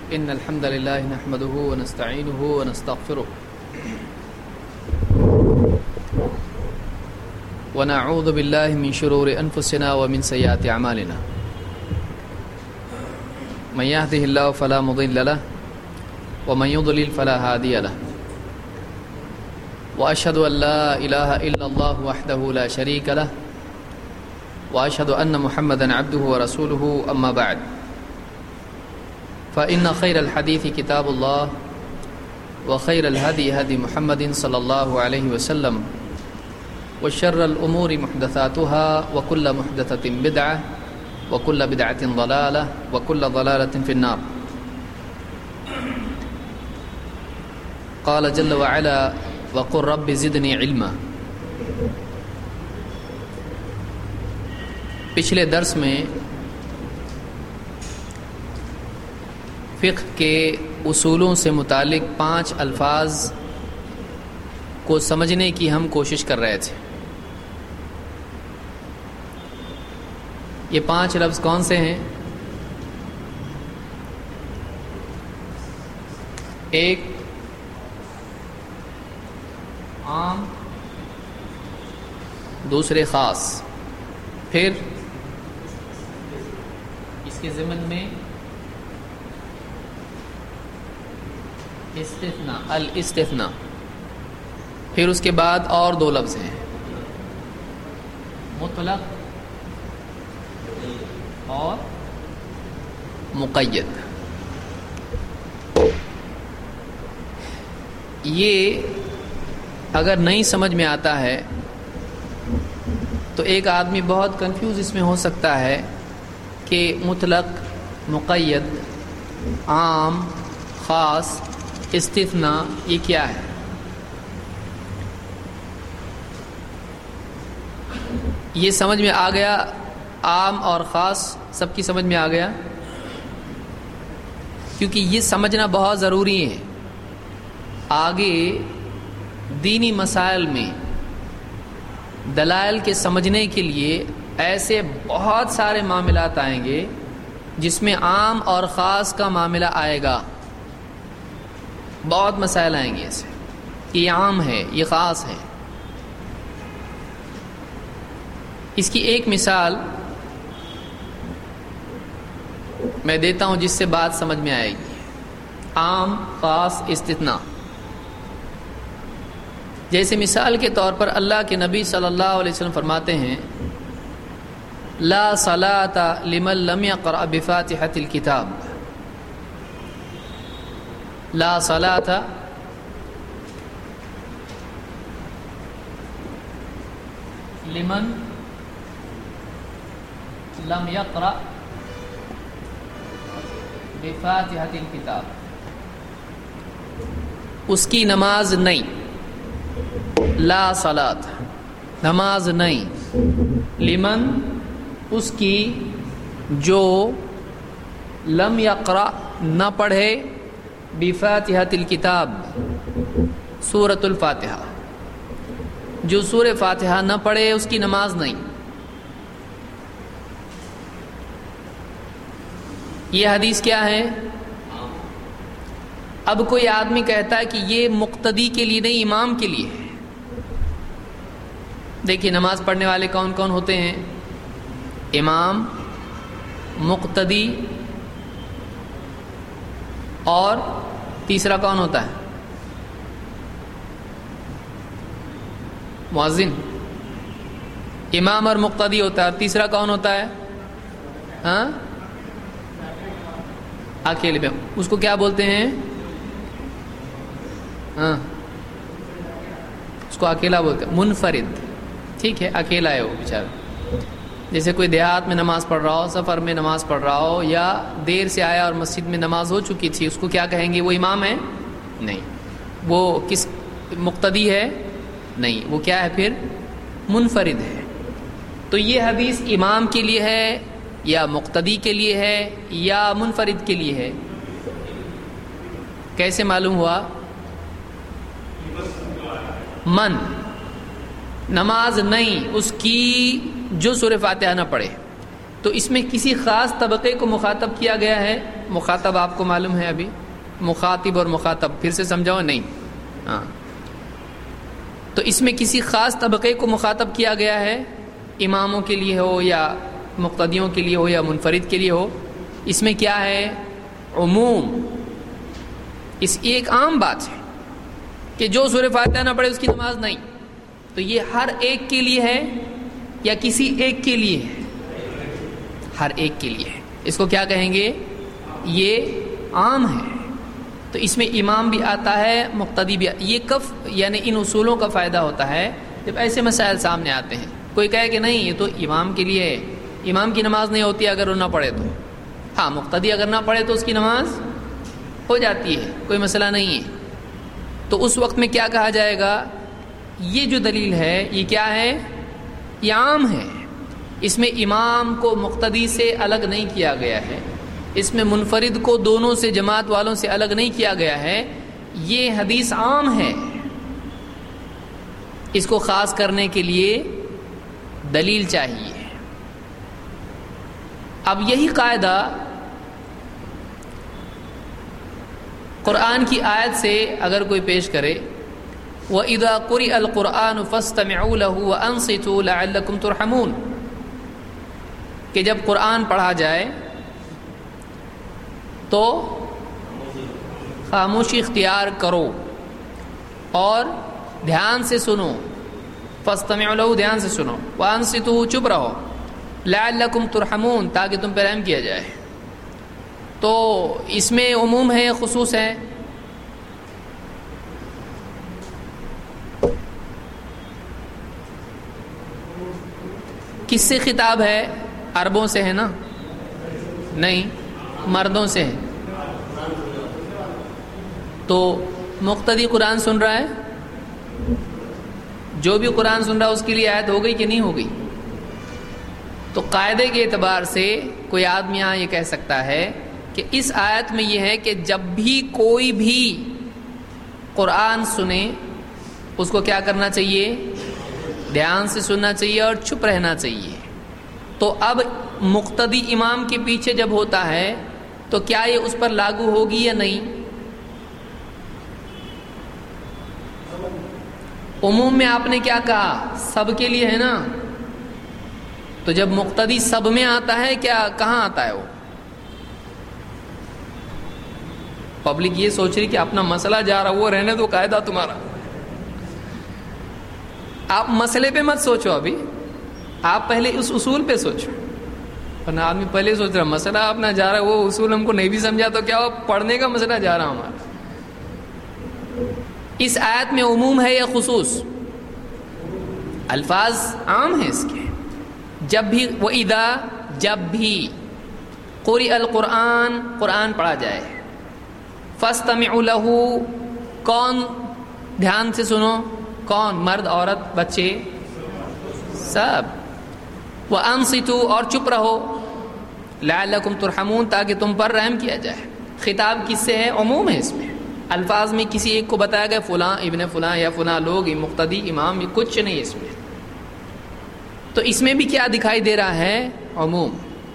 إن الحمد لله نحمده ونستعينه ونستغفره ونعوذ بالله من شرور أنفسنا ومن سيئات أعمالنا من يهده الله فلا مضل له ومن يضلل فلا هادي له وأشهد أن لا إله إلا الله وحده لا شريك له وأشهد أن محمدا عبده ورسوله أما بعد فإن خير الحديث كتاب الله وخير الهدي هدي محمد صلى الله عليه وسلم وشر الأمور محدثاتها وكل محدثة بدعة وكل بدعة ضلالة وكل ضلالة في النار. قال جل وعلا وقل رب زدني علما. پچھلے درس میں فقہ کے اصولوں سے متعلق 5 الفاظ کو سمجھنے کی ہم کوشش کر رہے تھے. یہ 5 لفظ کون سے ہیں؟ ایک عام، دوسرے خاص، پھر اس کے ضمن میں استثناء، الاستثناء، پھر اس کے بعد اور 2 لفظ ہیں مطلق اور مقید. یہ اگر نہیں سمجھ میں آتا ہے تو ایک آدمی بہت کنفیوز اس میں ہو سکتا ہے کہ مطلق، مقید، عام، خاص، استثناء یہ کیا ہے. یہ سمجھ میں آ گیا؟ عام اور خاص سب کی سمجھ میں آ گیا؟ کیونکہ یہ سمجھنا بہت ضروری ہے. آگے دینی مسائل میں دلائل کے سمجھنے کے لیے ایسے بہت سارے معاملات آئیں گے جس میں عام اور خاص کا معاملہ آئے گا. بہت مسائل آئیں گے ایسے کہ یہ عام ہے، یہ خاص ہے. اس کی ایک مثال میں دیتا ہوں جس سے بات سمجھ میں آئے گی. عام، خاص، استثناء. جیسے مثال کے طور پر اللہ کے نبی صلی اللہ علیہ وسلم فرماتے ہیں لا صلاۃ لمن لم یقرأ بفاتحۃ الکتاب. لا صلاۃ لمن لم یقرأ بفاتحۃ الکتاب. اس کی نماز نہیں. لا صلاۃ، نماز نہیں. لمن، اس کی جو لم یقرأ نہ پڑھے بفاتحۃ الکتاب، سورۃ الفاتحہ، جو سورہ فاتحہ نہ پڑھے اس کی نماز نہیں. یہ حدیث کیا ہے؟ اب کوئی آدمی کہتا ہے کہ یہ مقتدی کے لیے نہیں، امام کے لیے ہے. دیکھیے نماز پڑھنے والے کون کون ہوتے ہیں؟ امام، مقتدی، اور تیسرا کون ہوتا ہے؟ مؤذن. امام اور مقتدی ہوتا ہے، اور تیسرا کون ہوتا ہے؟ ہاں، اکیلے میں. اس کو کیا بولتے ہیں؟ ہاں، اس کو اکیلا بولتے ہیں، منفرد. ٹھیک ہے، اکیلا ہے وہ بیچارہ. جیسے کوئی دیہات میں نماز پڑھ رہا ہو، سفر میں نماز پڑھ رہا ہو، یا دیر سے آیا اور مسجد میں نماز ہو چکی تھی، اس کو کیا کہیں گے؟ وہ امام ہے؟ نہیں. وہ کس مقتدی ہے؟ نہیں. وہ کیا ہے پھر؟ منفرد ہے. تو یہ حدیث امام کے لیے ہے یا مقتدی کے لیے ہے یا منفرد کے لیے ہے؟ کیسے معلوم ہوا؟ من، نماز نہیں اس کی جو سورہ فاتحہ نہ پڑھے. تو اس میں کسی خاص طبقے کو مخاطب کیا گیا ہے؟ مخاطب آپ کو معلوم ہے ابھی، مخاطب اور مخاطب پھر سے سمجھاؤ نہیں؟ ہاں، تو اس میں کسی خاص طبقے کو مخاطب کیا گیا ہے، اماموں کے لیے ہو یا مقتدیوں کے لیے ہو یا منفرد کے لیے ہو، اس میں کیا ہے؟ عموم. اس ایک عام بات ہے کہ جو سورہ فاتحہ نہ پڑھے اس کی نماز نہیں. تو یہ ہر ایک کے لیے ہے یا کسی ایک کے لیے ہے؟ ہر ایک کے لیے ہے. اس کو کیا کہیں گے؟ یہ عام ہے. تو اس میں امام بھی آتا ہے، مقتدی بھی یہ کف یعنی ان اصولوں کا فائدہ ہوتا ہے جب ایسے مسائل سامنے آتے ہیں. کوئی کہے کہ نہیں یہ تو امام کے لیے ہے، امام کی نماز نہیں ہوتی اگر وہ نہ پڑھے تو. ہاں، مقتدی اگر نہ پڑھے تو اس کی نماز ہو جاتی ہے، کوئی مسئلہ نہیں ہے. تو اس وقت میں کیا کہا جائے گا؟ یہ جو دلیل ہے یہ کیا ہے؟ یہ عام ہے. اس میں امام کو مقتدی سے الگ نہیں کیا گیا ہے، اس میں منفرد کو دونوں سے جماعت والوں سے الگ نہیں کیا گیا ہے. یہ حدیث عام ہے، اس کو خاص کرنے کے لیے دلیل چاہیے. اب یہی قاعدہ قرآن کی آیت سے اگر کوئی پیش کرے وَإِذَا قُرِئَ الْقُرْآنُ فَاسْتَمِعُوا لَهُ وَأَنصِتُوا لَعَلَّكُمْ تُرْحَمُونَ، کہ جب قرآن پڑھا جائے تو خاموشی اختیار کرو اور دھیان سے سنو. فَاسْتَمِعُوا لَهُ، دھیان سے سنو. وَأَنصِتُوا، چپ رہو. لَعَلَّكُمْ تُرْحَمُونَ، تاکہ تم پر رحم کیا جائے. تو اس میں عموم ہے، خصوص ہے. کس سے خطاب ہے؟ عربوں سے ہے نا؟ نہیں، مردوں سے ہے. تو مقتدی قرآن سن رہا ہے، جو بھی قرآن سن رہا ہے اس کے لیے آیت ہو گئی کہ نہیں ہو گئی؟ تو قاعدے کے اعتبار سے کوئی آدمی یہاں یہ کہہ سکتا ہے کہ اس آیت میں یہ ہے کہ جب بھی کوئی بھی قرآن سنے اس کو کیا کرنا چاہیے؟ دھیان سے سننا چاہیے اور چپ رہنا چاہیے. تو اب مقتدی امام کے پیچھے جب ہوتا ہے تو کیا یہ اس پر لاگو ہوگی یا نہیں؟ عموم میں آپ نے کیا کہا؟ سب کے لیے ہے نا. تو جب مقتدی سب میں آتا ہے کیا کہاں آتا ہے وہ؟ پبلک یہ سوچ رہی کہ اپنا مسئلہ جا رہا، وہ رہنے دو قاعدہ تمہارا. آپ مسئلے پہ مت سوچو، ابھی آپ پہلے اس اصول پہ سوچو. ورنہ آدمی پہلے سوچ رہا مسئلہ اپنا جا رہا ہے، وہ اصول ہم کو نہیں بھی سمجھا تو کیا وہ پڑھنے کا مسئلہ جا رہا ہمارا. اس آیت میں عموم ہے یا خصوص؟ الفاظ عام ہیں اس کے. جب بھی وَإِذَا، جب بھی قُرِئَ الْقُرْآن، قرآن پڑھا جائے، فَاسْتَمِعُوا لَهُ، کون دھیان سے سنو؟ کون؟ مرد، عورت، بچے، سب. وَأَنصِتُوا، اور چپ رہو. لَعَلَّكُمْ تُرْحَمُونَ، تاکہ تم پر رحم کیا جائے. خطاب کس سے ہے؟ عموم ہے. اس میں الفاظ میں کسی ایک کو بتایا گیا فلاں ابن فلاں یا فلاں لوگ، مقتدی امام، یہ کچھ نہیں اس میں. تو اس میں بھی کیا دکھائی دے رہا ہے؟ عموم.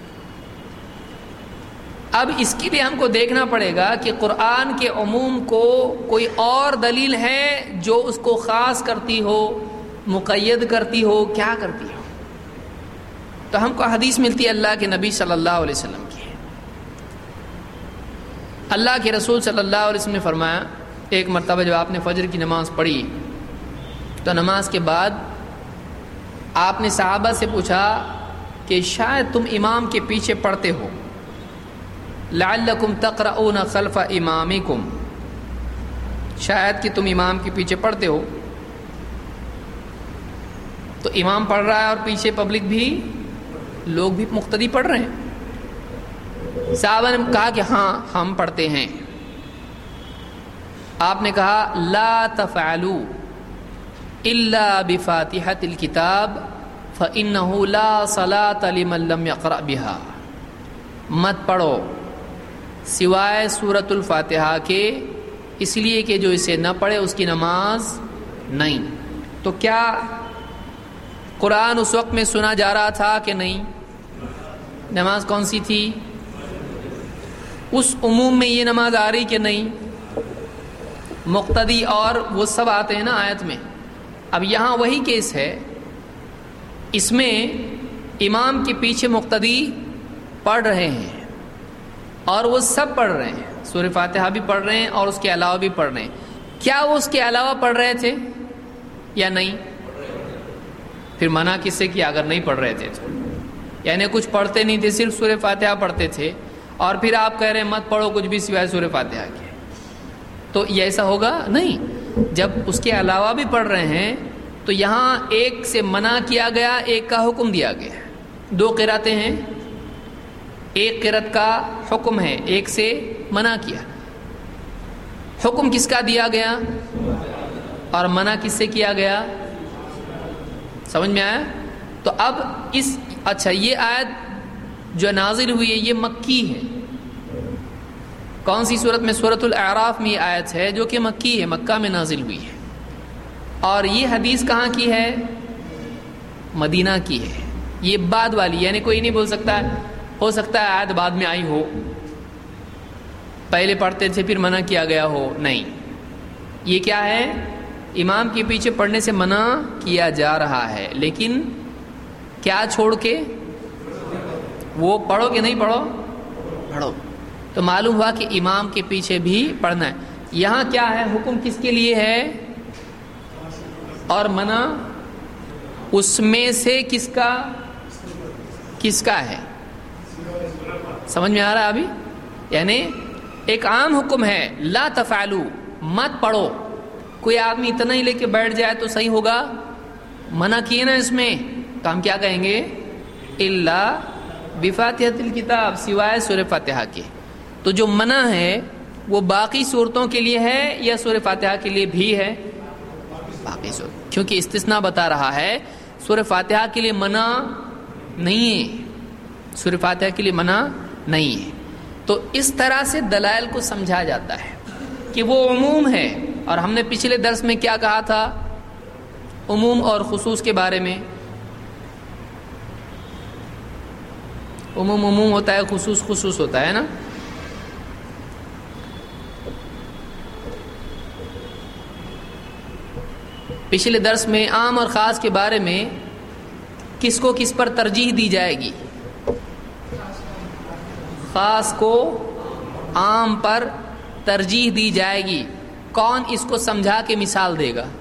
اب اس کے لیے ہم کو دیکھنا پڑے گا کہ قرآن کے عموم کو کوئی اور دلیل ہے جو اس کو خاص کرتی ہو، مقید کرتی ہو، کیا کرتی ہو. تو ہم کو حدیث ملتی ہے اللہ کے نبی صلی اللہ علیہ وسلم کی. اللہ کے رسول صلی اللہ علیہ وسلم نے فرمایا، ایک مرتبہ جب آپ نے فجر کی نماز پڑھی تو نماز کے بعد آپ نے صحابہ سے پوچھا کہ شاید تم امام کے پیچھے پڑھتے ہو، لعلکم تقرؤون خلف امامکم، شاید کہ تم امام کے پیچھے پڑھتے ہو. تو امام پڑھ رہا ہے اور پیچھے پبلک بھی، لوگ بھی مقتدی پڑھ رہے ہیں. صحابہ نے کہا کہ ہاں ہم پڑھتے ہیں. آپ نے کہا لا تفعلوا الا بفاتحة الكتاب فإنه لا صلاة لمن لم يقرأ بها، مت پڑھو سوائے سورۃ الفاتحہ کے، اس لیے کہ جو اسے نہ پڑھے اس کی نماز نہیں. تو کیا قرآن اس وقت میں سنا جا رہا تھا کہ نہیں؟ نماز کون سی تھی؟ اس عموم میں یہ نماز آ رہی کہ نہیں؟ مقتدی اور وہ سب آتے ہیں نا آیت میں. اب یہاں وہی کیس ہے، اس میں امام کے پیچھے مقتدی پڑھ رہے ہیں اور وہ سب پڑھ رہے ہیں، سورہ فاتحہ بھی پڑھ رہے ہیں اور اس کے علاوہ بھی پڑھ رہے ہیں. کیا وہ اس کے علاوہ پڑھ رہے تھے یا نہیں؟ پھر منع کس سے کیا اگر نہیں پڑھ رہے تھے تو؟ یعنی کچھ پڑھتے نہیں تھے، صرف سورہ فاتحہ پڑھتے تھے، اور پھر آپ کہہ رہے ہیں مت پڑھو کچھ بھی سوائے سورہ فاتحہ کے، تو یہ ایسا ہوگا نہیں. جب اس کے علاوہ بھی پڑھ رہے ہیں تو یہاں ایک سے منع کیا گیا، ایک کا حکم دیا گیا. دو قراتیں ہیں، ایک قرات کا حکم ہے، ایک سے منع کیا. حکم کس کا دیا گیا اور منع کس سے کیا گیا؟ سمجھ میں آیا؟ تو اب اچھا یہ آیت جو نازل ہوئی ہے یہ مکی ہے. کون سی صورت میں؟ سورۃ الاعراف میں یہ آیت ہے جو کہ مکی ہے، مکہ میں نازل ہوئی ہے. اور یہ حدیث کہاں کی ہے؟ مدینہ کی ہے. یہ بعد والی، یعنی کوئی نہیں بول سکتا ہو سکتا ہے آیت بعد میں آئی ہو، پہلے پڑھتے تھے پھر منع کیا گیا ہو. نہیں، یہ کیا ہے؟ امام کے پیچھے پڑھنے سے منع کیا جا رہا ہے، لیکن کیا چھوڑ کے؟ وہ پڑھو کہ نہیں پڑھو؟ پڑھو. تو معلوم ہوا کہ امام کے پیچھے بھی پڑھنا ہے. یہاں کیا ہے؟ حکم کس کے لیے ہے اور منع اس میں سے کس کا ہے؟ سمجھ میں آ رہا ہے ابھی؟ یعنی ایک عام حکم ہے لا تفعلوا، مت پڑھو. کوئی آدمی اتنا ہی لے کے بیٹھ جائے تو صحیح ہوگا؟ منع کیے نا اس میں، تو ہم کیا کہیں گے؟ الا بفاتحۃ الکتاب، سوائے سورہ فاتحہ کے. تو جو منع ہے وہ باقی صورتوں کے لیے ہے یا سورہ فاتحہ کے لیے بھی ہے؟ باقی صورت، کیونکہ استثناء بتا رہا ہے سورہ فاتحہ کے لیے منع نہیں ہے، سورہ فاتحہ کے لیے منع نہیں ہے. تو اس طرح سے دلائل کو سمجھا جاتا ہے کہ وہ عموم ہے. اور ہم نے پچھلے درس میں کیا کہا تھا عموم اور خصوص کے بارے میں؟ عموم عموم ہوتا ہے، خصوص خصوص ہوتا ہے نا. پچھلے درس میں عام اور خاص کے بارے میں کس کو کس پر ترجیح دی جائے گی؟ خاص کو عام پر ترجیح دی جائے گی. کون اس کو سمجھا کے مثال دے گا؟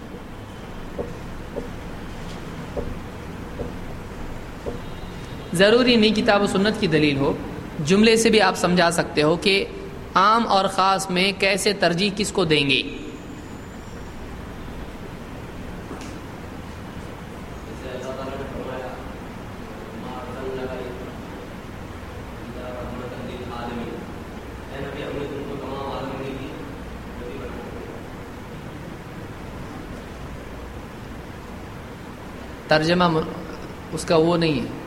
ضروری نہیں کتاب و سنت کی دلیل ہو، جملے سے بھی آپ سمجھا سکتے ہو کہ عام اور خاص میں کیسے ترجیح کس کو دیں گے. ترجمہ اس کا وہ نہیں ہے،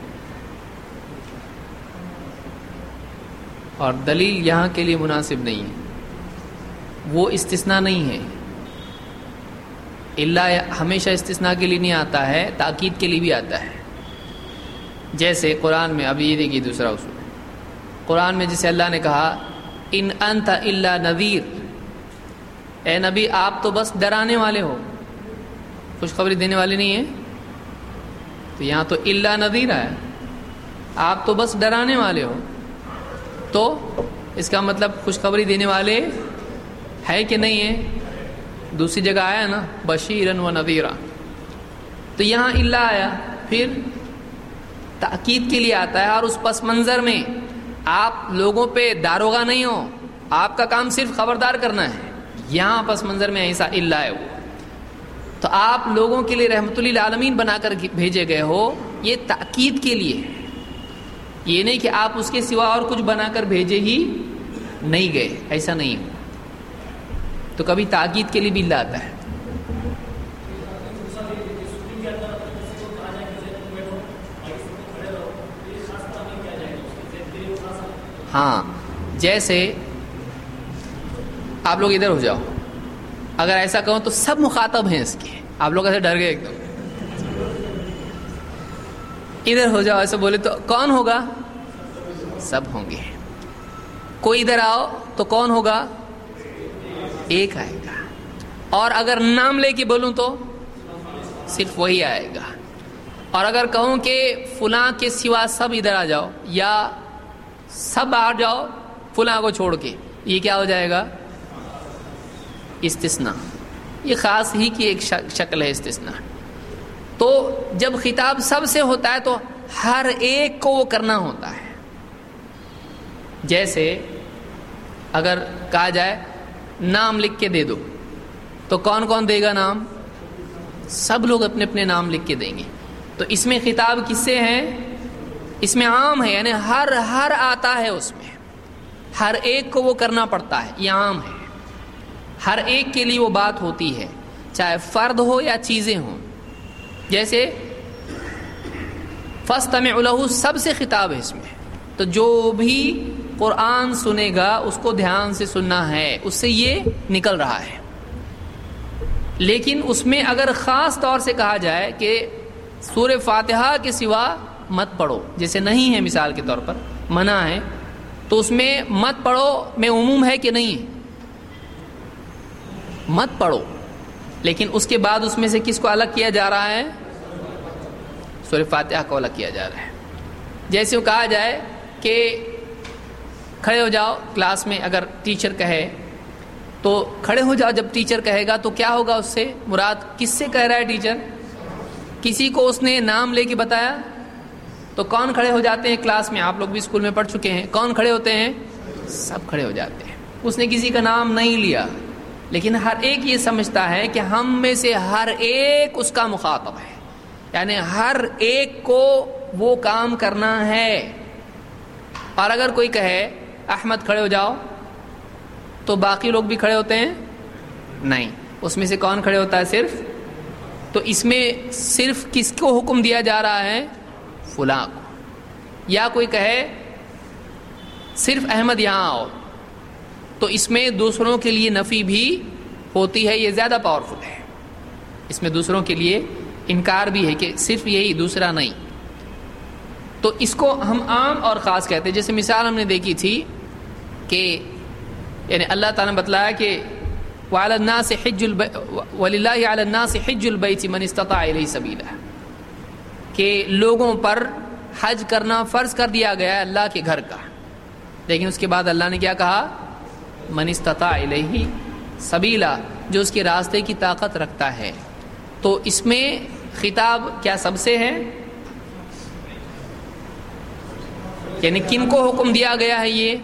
اور دلیل یہاں کے لیے مناسب نہیں ہے. وہ استثناء نہیں ہے، اللہ ہمیشہ استثناء کے لیے نہیں آتا ہے، تاکید کے لیے بھی آتا ہے. جیسے قرآن میں، اب یہ دیکھیے دوسرا اصول، قرآن میں جسے اللہ نے کہا ان انت الا نذیر، اے نبی آپ تو بس ڈرانے والے ہو، خوشخبری دینے والے نہیں ہیں. تو یہاں تو الا نذیر ہے، آپ تو بس ڈرانے والے ہو، تو اس کا مطلب خوشخبری دینے والے ہے کہ نہیں ہے؟ دوسری جگہ آیا نا بشیرن و نذیرا، تو یہاں الا آیا، پھر تاکید کے لیے آتا ہے. اور اس پس منظر میں آپ لوگوں پہ داروغہ نہیں ہو، آپ کا کام صرف خبردار کرنا ہے. یہاں پس منظر میں ایسا الا ہے، وہ تو آپ لوگوں کے لیے رحمت للعالمین بنا کر بھیجے گئے ہو، یہ تاکید کے لیے ہے. یہ نہیں کہ آپ اس کے سوا اور کچھ بنا کر بھیجے ہی نہیں گئے، ایسا نہیں ہو. تو کبھی تاکید کے لیے بھی اللہ آتا ہے. ہاں، جیسے آپ لوگ ادھر ہو جاؤ، اگر ایسا کہوں تو سب مخاطب ہیں اس کے، آپ لوگ ایسے ڈر گئے ایک دم. ادھر ہو جاؤ ایسا بولے تو کون ہوگا؟ سب ہوں گے. کوئی ادھر آؤ تو کون ہوگا؟ ایک آئے گا. اور اگر نام لے کے بولوں تو صرف وہی آئے گا. اور اگر کہوں کہ فلاں کے سوا سب ادھر آ جاؤ یا سب باہر جاؤ فلاں کو چھوڑ کے، یہ کیا ہو جائے گا؟ استثناء. یہ خاص ہی کی ایک شکل ہے استثناء. تو جب خطاب سب سے ہوتا ہے تو ہر ایک کو وہ کرنا ہوتا ہے. جیسے اگر کہا جائے نام لکھ کے دے دو تو کون کون دے گا نام؟ سب لوگ اپنے اپنے نام لکھ کے دیں گے. تو اس میں خطاب کس سے ہے؟ اس میں عام ہے، یعنی ہر آتا ہے، اس میں ہر ایک کو وہ کرنا پڑتا ہے. یہ عام ہے، ہر ایک کے لیے وہ بات ہوتی ہے، چاہے فرد ہو یا چیزیں ہوں. جیسے فاستمعوا لہ سب سے خطاب ہے اس میں. تو جو بھی قرآن سنے گا اس کو دھیان سے سننا ہے، اس سے یہ نکل رہا ہے. لیکن اس میں اگر خاص طور سے کہا جائے کہ سورہ فاتحہ کے سوا مت پڑھو، جیسے نہیں ہے مثال کے طور پر منع ہے، تو اس میں مت پڑھو میں عموم ہے کہ نہیں؟ مت پڑھو. لیکن اس کے بعد اس میں سے کس کو الگ کیا جا رہا ہے؟ سورہ فاتحہ کو الگ کیا جا رہا ہے. جیسے وہ کہا جائے کہ کھڑے ہو جاؤ کلاس میں، اگر ٹیچر کہے تو کھڑے ہو جاؤ. جب ٹیچر کہے گا تو کیا ہوگا؟ اس سے مراد کس سے کہہ رہا ہے ٹیچر؟ کسی کو اس نے نام لے کے بتایا تو کون کھڑے ہو جاتے ہیں کلاس میں؟ آپ لوگ بھی اسکول میں پڑھ چکے ہیں. کون کھڑے ہوتے ہیں؟ سب کھڑے ہو جاتے ہیں. اس نے کسی کا نام نہیں لیا، لیکن ہر ایک یہ سمجھتا ہے کہ ہم میں سے ہر ایک اس کا مخاطب ہے، یعنی ہر ایک کو وہ کام کرنا ہے. اور اگر کوئی کہے احمد کھڑے ہو جاؤ تو باقی لوگ بھی کھڑے ہوتے ہیں؟ نہیں. اس میں سے کون کھڑے ہوتا ہے؟ صرف. تو اس میں صرف کس کو حکم دیا جا رہا ہے؟ فلاں کو. یا کوئی کہے صرف احمد یہاں آؤ تو اس میں دوسروں کے لیے نفی بھی ہوتی ہے. یہ زیادہ پاورفل ہے. اس میں دوسروں کے لیے انکار بھی ہے کہ صرف یہی، دوسرا نہیں. تو اس کو ہم عام اور خاص کہتے ہیں. جیسے مثال ہم نے دیکھی تھی کہ یعنی اللہ تعالیٰ نے بتلایا کہ وَعَلَى النَّاسِ وَلِلَّهِ عَلَى النَّاسِ حِجُّ الْبَيْتِ مَنِ اسْتَطَاعَ إِلَيْهِ سَبِيلًا، کہ لوگوں پر حج کرنا فرض کر دیا گیا ہے اللہ کے گھر کا. لیکن اس کے بعد اللہ نے کیا کہا؟ مَنِ اسْتَطَاعَ إِلَيْهِ سَبِيلًا، جو اس کے راستے کی طاقت رکھتا ہے. تو اس میں خطاب کیا سب سے ہے؟ یعنی کن کو حکم دیا گیا ہے؟ یہ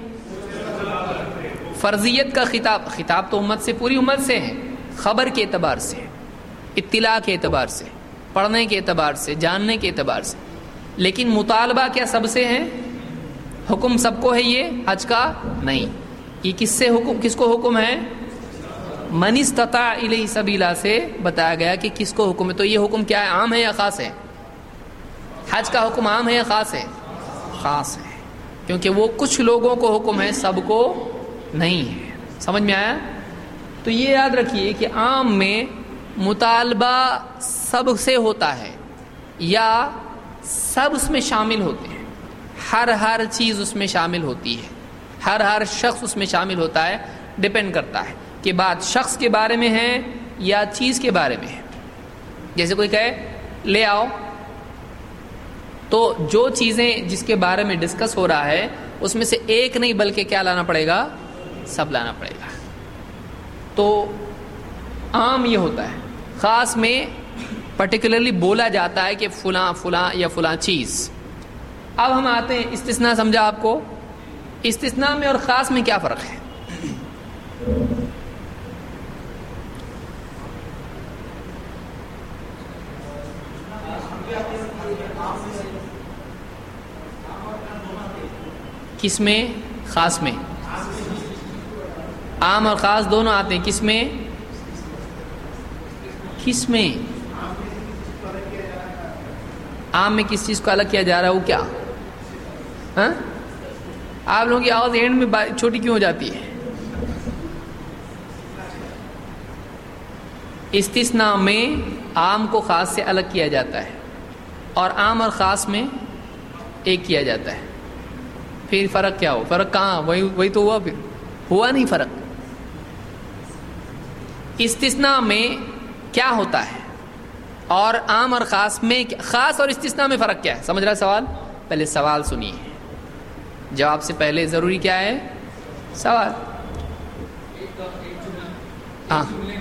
فرضیت کا خطاب تو امت سے، پوری امت سے ہے، خبر کے اعتبار سے، اطلاع کے اعتبار سے، پڑھنے کے اعتبار سے، جاننے کے اعتبار سے. لیکن مطالبہ کیا سب سے ہے؟ حکم سب کو ہے یہ حج کا؟ نہیں. یہ کس کو حکم ہے؟ من استطاع الیہ سبیلا سے بتایا گیا کہ کس کو حکم ہے. تو یہ حکم کیا ہے؟ عام ہے یا خاص ہے؟ حج کا حکم عام ہے یا خاص ہے؟ خاص ہے، کیونکہ وہ کچھ لوگوں کو حکم ہے، سب کو نہیں ہے. سمجھ میں آیا؟ تو یہ یاد رکھیے کہ عام میں مطالبہ سب سے ہوتا ہے یا سب اس میں شامل ہوتے ہیں. ہر چیز اس میں شامل ہوتی ہے، ہر شخص اس میں شامل ہوتا ہے. ڈپینڈ کرتا ہے کہ بات شخص کے بارے میں ہے یا چیز کے بارے میں ہے. جیسے کوئی کہے لے آؤ، تو جو چیزیں جس کے بارے میں ڈسکس ہو رہا ہے اس میں سے ایک نہیں بلکہ کیا لانا پڑے گا؟ سب لانا پڑے گا. تو عام یہ ہوتا ہے. خاص میں پرٹیکولرلی بولا جاتا ہے کہ فلاں فلاں یا فلاں چیز. اب ہم آتے ہیں استثناء. سمجھا آپ کو؟ استثناء میں اور خاص میں کیا فرق ہے؟ کس میں؟ خاص میں. عام اور خاص دونوں آتے ہیں. کس میں؟ عام میں کس چیز کو الگ کیا جا رہا ہے؟ وہ کیا؟ ہاں آپ لوگوں کی آواز اینڈ میں چھوٹی کیوں ہو جاتی ہے؟ استثناء میں عام کو خاص سے الگ کیا جاتا ہے اور عام اور خاص میں ایک کیا جاتا ہے. پھر فرق کیا ہو؟ فرق کہاں؟ وہی تو ہوا، پھر ہوا نہیں فرق. استثناء میں کیا ہوتا ہے اور عام اور خاص میں، خاص اور استثناء میں فرق کیا ہے؟ سمجھ رہا سوال؟ پہلے سوال سنیے، جواب سے پہلے ضروری کیا ہے؟ سوال. ہاں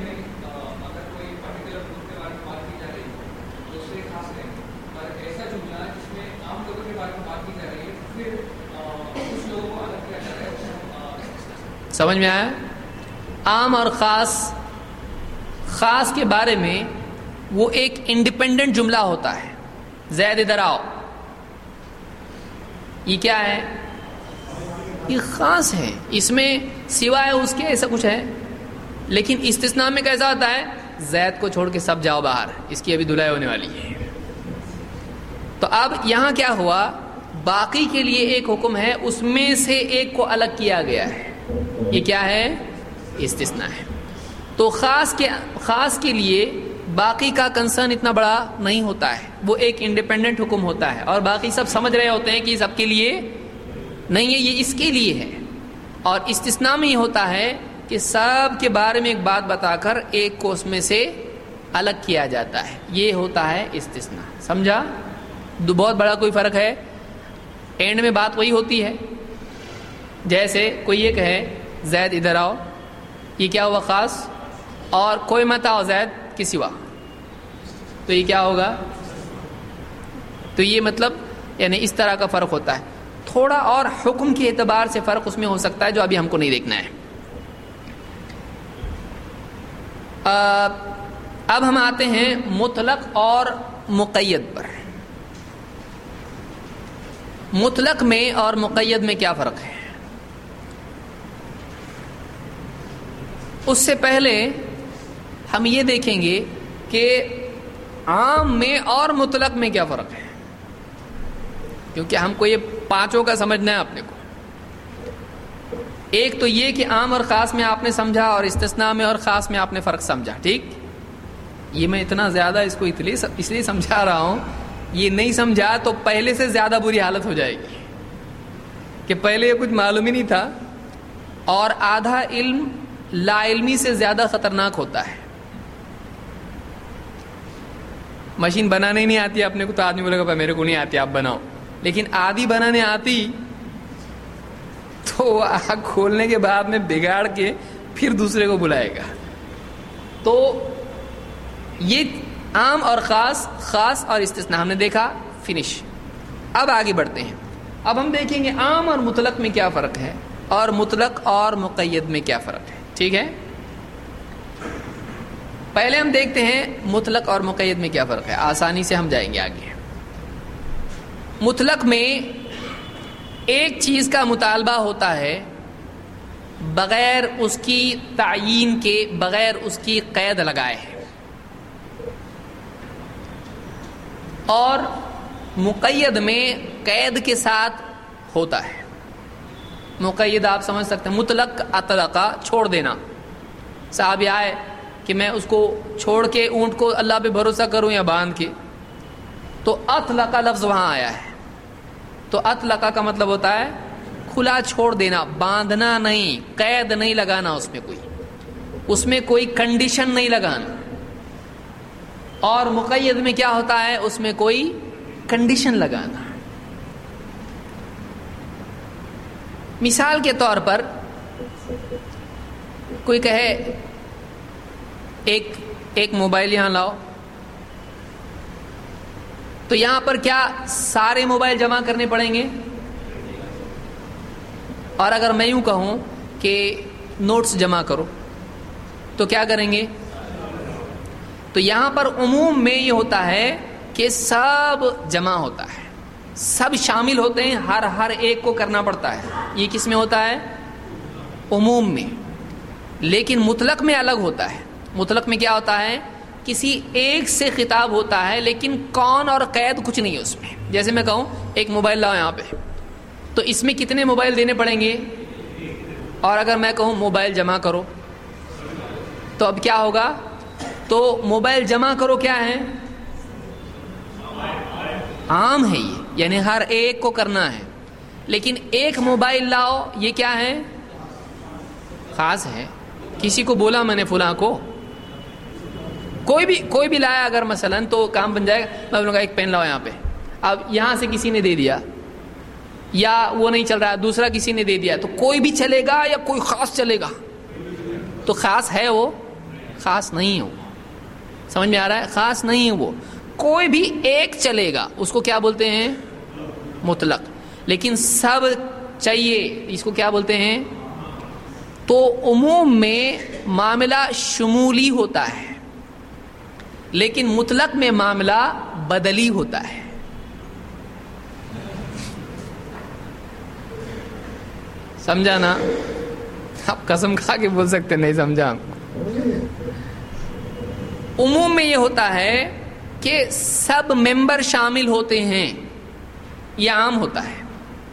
سمجھ میں آیا؟ عام اور خاص، خاص کے بارے میں وہ ایک انڈیپینڈنٹ جملہ ہوتا ہے. زید ادھر آؤ، یہ کیا ہے؟ یہ خاص ہے، اس میں سوائے اس کے ایسا کچھ ہے. لیکن استثناء میں کیسا ہوتا ہے؟ زید کو چھوڑ کے سب جاؤ باہر، اس کی ابھی دھلائی ہونے والی ہے. تو اب یہاں کیا ہوا؟ باقی کے لیے ایک حکم ہے، اس میں سے ایک کو الگ کیا گیا ہے. یہ کیا ہے؟ استثناء ہے. تو خاص کے لیے باقی کا کنسرن اتنا بڑا نہیں ہوتا ہے، وہ ایک انڈیپینڈنٹ حکم ہوتا ہے، اور باقی سب سمجھ رہے ہوتے ہیں کہ سب کے لیے نہیں ہے، یہ اس کے لیے ہے. اور استثناء میں یہ ہوتا ہے کہ سب کے بارے میں ایک بات بتا کر ایک کو اس میں سے الگ کیا جاتا ہے، یہ ہوتا ہے استثناء. سمجھا؟ بہت بڑا کوئی فرق ہے؟ اینڈ میں بات وہی ہوتی ہے. جیسے کوئی یہ کہے زید ادھر آؤ، یہ کیا ہوا؟ خاص. اور کوئی مت آؤ زید کی سوا، تو یہ کیا ہوگا؟ تو یہ مطلب یعنی اس طرح کا فرق ہوتا ہے. تھوڑا اور حکم کے اعتبار سے فرق اس میں ہو سکتا ہے جو ابھی ہم کو نہیں دیکھنا ہے. اب ہم آتے ہیں مطلق اور مقید پر. مطلق میں اور مقید میں کیا فرق ہے؟ اس سے پہلے ہم یہ دیکھیں گے کہ عام میں اور مطلق میں کیا فرق ہے، کیونکہ ہم کو یہ پانچوں کا سمجھنا ہے اپنے کو. ایک تو یہ کہ عام اور خاص میں آپ نے سمجھا، اور استثناء میں اور خاص میں آپ نے فرق سمجھا. ٹھیک، یہ میں اتنا زیادہ اس کو اس لیے سمجھا رہا ہوں، یہ نہیں سمجھا تو پہلے سے زیادہ بری حالت ہو جائے گی کہ پہلے یہ کچھ معلوم ہی نہیں تھا. اور آدھا علم لا علمی سے زیادہ خطرناک ہوتا ہے. مشین بنانے نہیں آتی اپنے کو تو آدمی بولے گا میرے کو نہیں آتی، آپ بناؤ. لیکن آدھی بنانے آتی تو آنکھ کھولنے کے بعد میں بگاڑ کے پھر دوسرے کو بلائے گا. تو یہ عام اور خاص، خاص اور استثناء ہم نے دیکھا، فنش. اب آگے بڑھتے ہیں. اب ہم دیکھیں گے عام اور مطلق میں کیا فرق ہے، اور مطلق اور مقید میں کیا فرق ہے. ٹھیک ہے، پہلے ہم دیکھتے ہیں مطلق اور مقید میں کیا فرق ہے، آسانی سے ہم جائیں گے آگے. مطلق میں ایک چیز کا مطالبہ ہوتا ہے بغیر اس کی تعیین کے، بغیر اس کی قید لگائے، اور مقید میں قید کے ساتھ ہوتا ہے. مقید آپ سمجھ سکتے ہیں، مطلق اطلقہ چھوڑ دینا. صاحب یہ آئے کہ میں اس کو چھوڑ کے اونٹ کو اللہ پہ بھروسہ کروں یا باندھ کے، تو اطلقہ لفظ وہاں آیا ہے. تو اطلقہ کا مطلب ہوتا ہے کھلا چھوڑ دینا، باندھنا نہیں، قید نہیں لگانا، اس میں کوئی کنڈیشن نہیں لگانا. اور مقید میں کیا ہوتا ہے؟ اس میں کوئی کنڈیشن لگانا. مثال کے طور پر کوئی کہے ایک موبائل یہاں لاؤ، تو یہاں پر کیا سارے موبائل جمع کرنے پڑیں گے؟ اور اگر میں یوں کہوں کہ نوٹس جمع کرو تو کیا کریں گے؟ تو یہاں پر عموم میں یہ ہوتا ہے کہ سب جمع ہوتا ہے، سب شامل ہوتے ہیں، ہر ایک کو کرنا پڑتا ہے. یہ کس میں ہوتا ہے؟ عموم میں. لیکن مطلق میں الگ ہوتا ہے. مطلق میں کیا ہوتا ہے؟ کسی ایک سے خطاب ہوتا ہے، لیکن کون اور قید کچھ نہیں ہے اس میں. جیسے میں کہوں ایک موبائل لاؤ یہاں پہ، تو اس میں کتنے موبائل دینے پڑیں گے؟ اور اگر میں کہوں موبائل جمع کرو تو اب کیا ہوگا؟ تو موبائل جمع کرو کیا ہے؟ عام ہے یہ، یعنی ہر ایک کو کرنا ہے. لیکن ایک موبائل لاؤ، یہ کیا ہے؟ خاص ہے. کسی کو بولا میں نے فلاں کو، کوئی بھی لایا اگر مثلا تو کام بن جائے گا. میں بولوں گا ایک پین لاؤ یہاں پہ، اب یہاں سے کسی نے دے دیا یا وہ نہیں چل رہا دوسرا کسی نے دے دیا، تو کوئی بھی چلے گا یا کوئی خاص چلے گا؟ تو خاص ہے وہ؟ خاص نہیں ہے وہ. سمجھ میں آ رہا ہے؟ خاص نہیں ہے وہ. کوئی بھی ایک چلے گا، اس کو کیا بولتے ہیں؟ مطلق. لیکن سب چاہیے، اس کو کیا بولتے ہیں؟ تو عموم میں معاملہ شمولی ہوتا ہے، لیکن مطلق میں معاملہ بدلی ہوتا ہے. سمجھا نا؟ آپ قسم کھا کے بول سکتے نہیں سمجھا. عموم میں یہ ہوتا ہے کہ سب ممبر شامل ہوتے ہیں، یہ عام ہوتا ہے.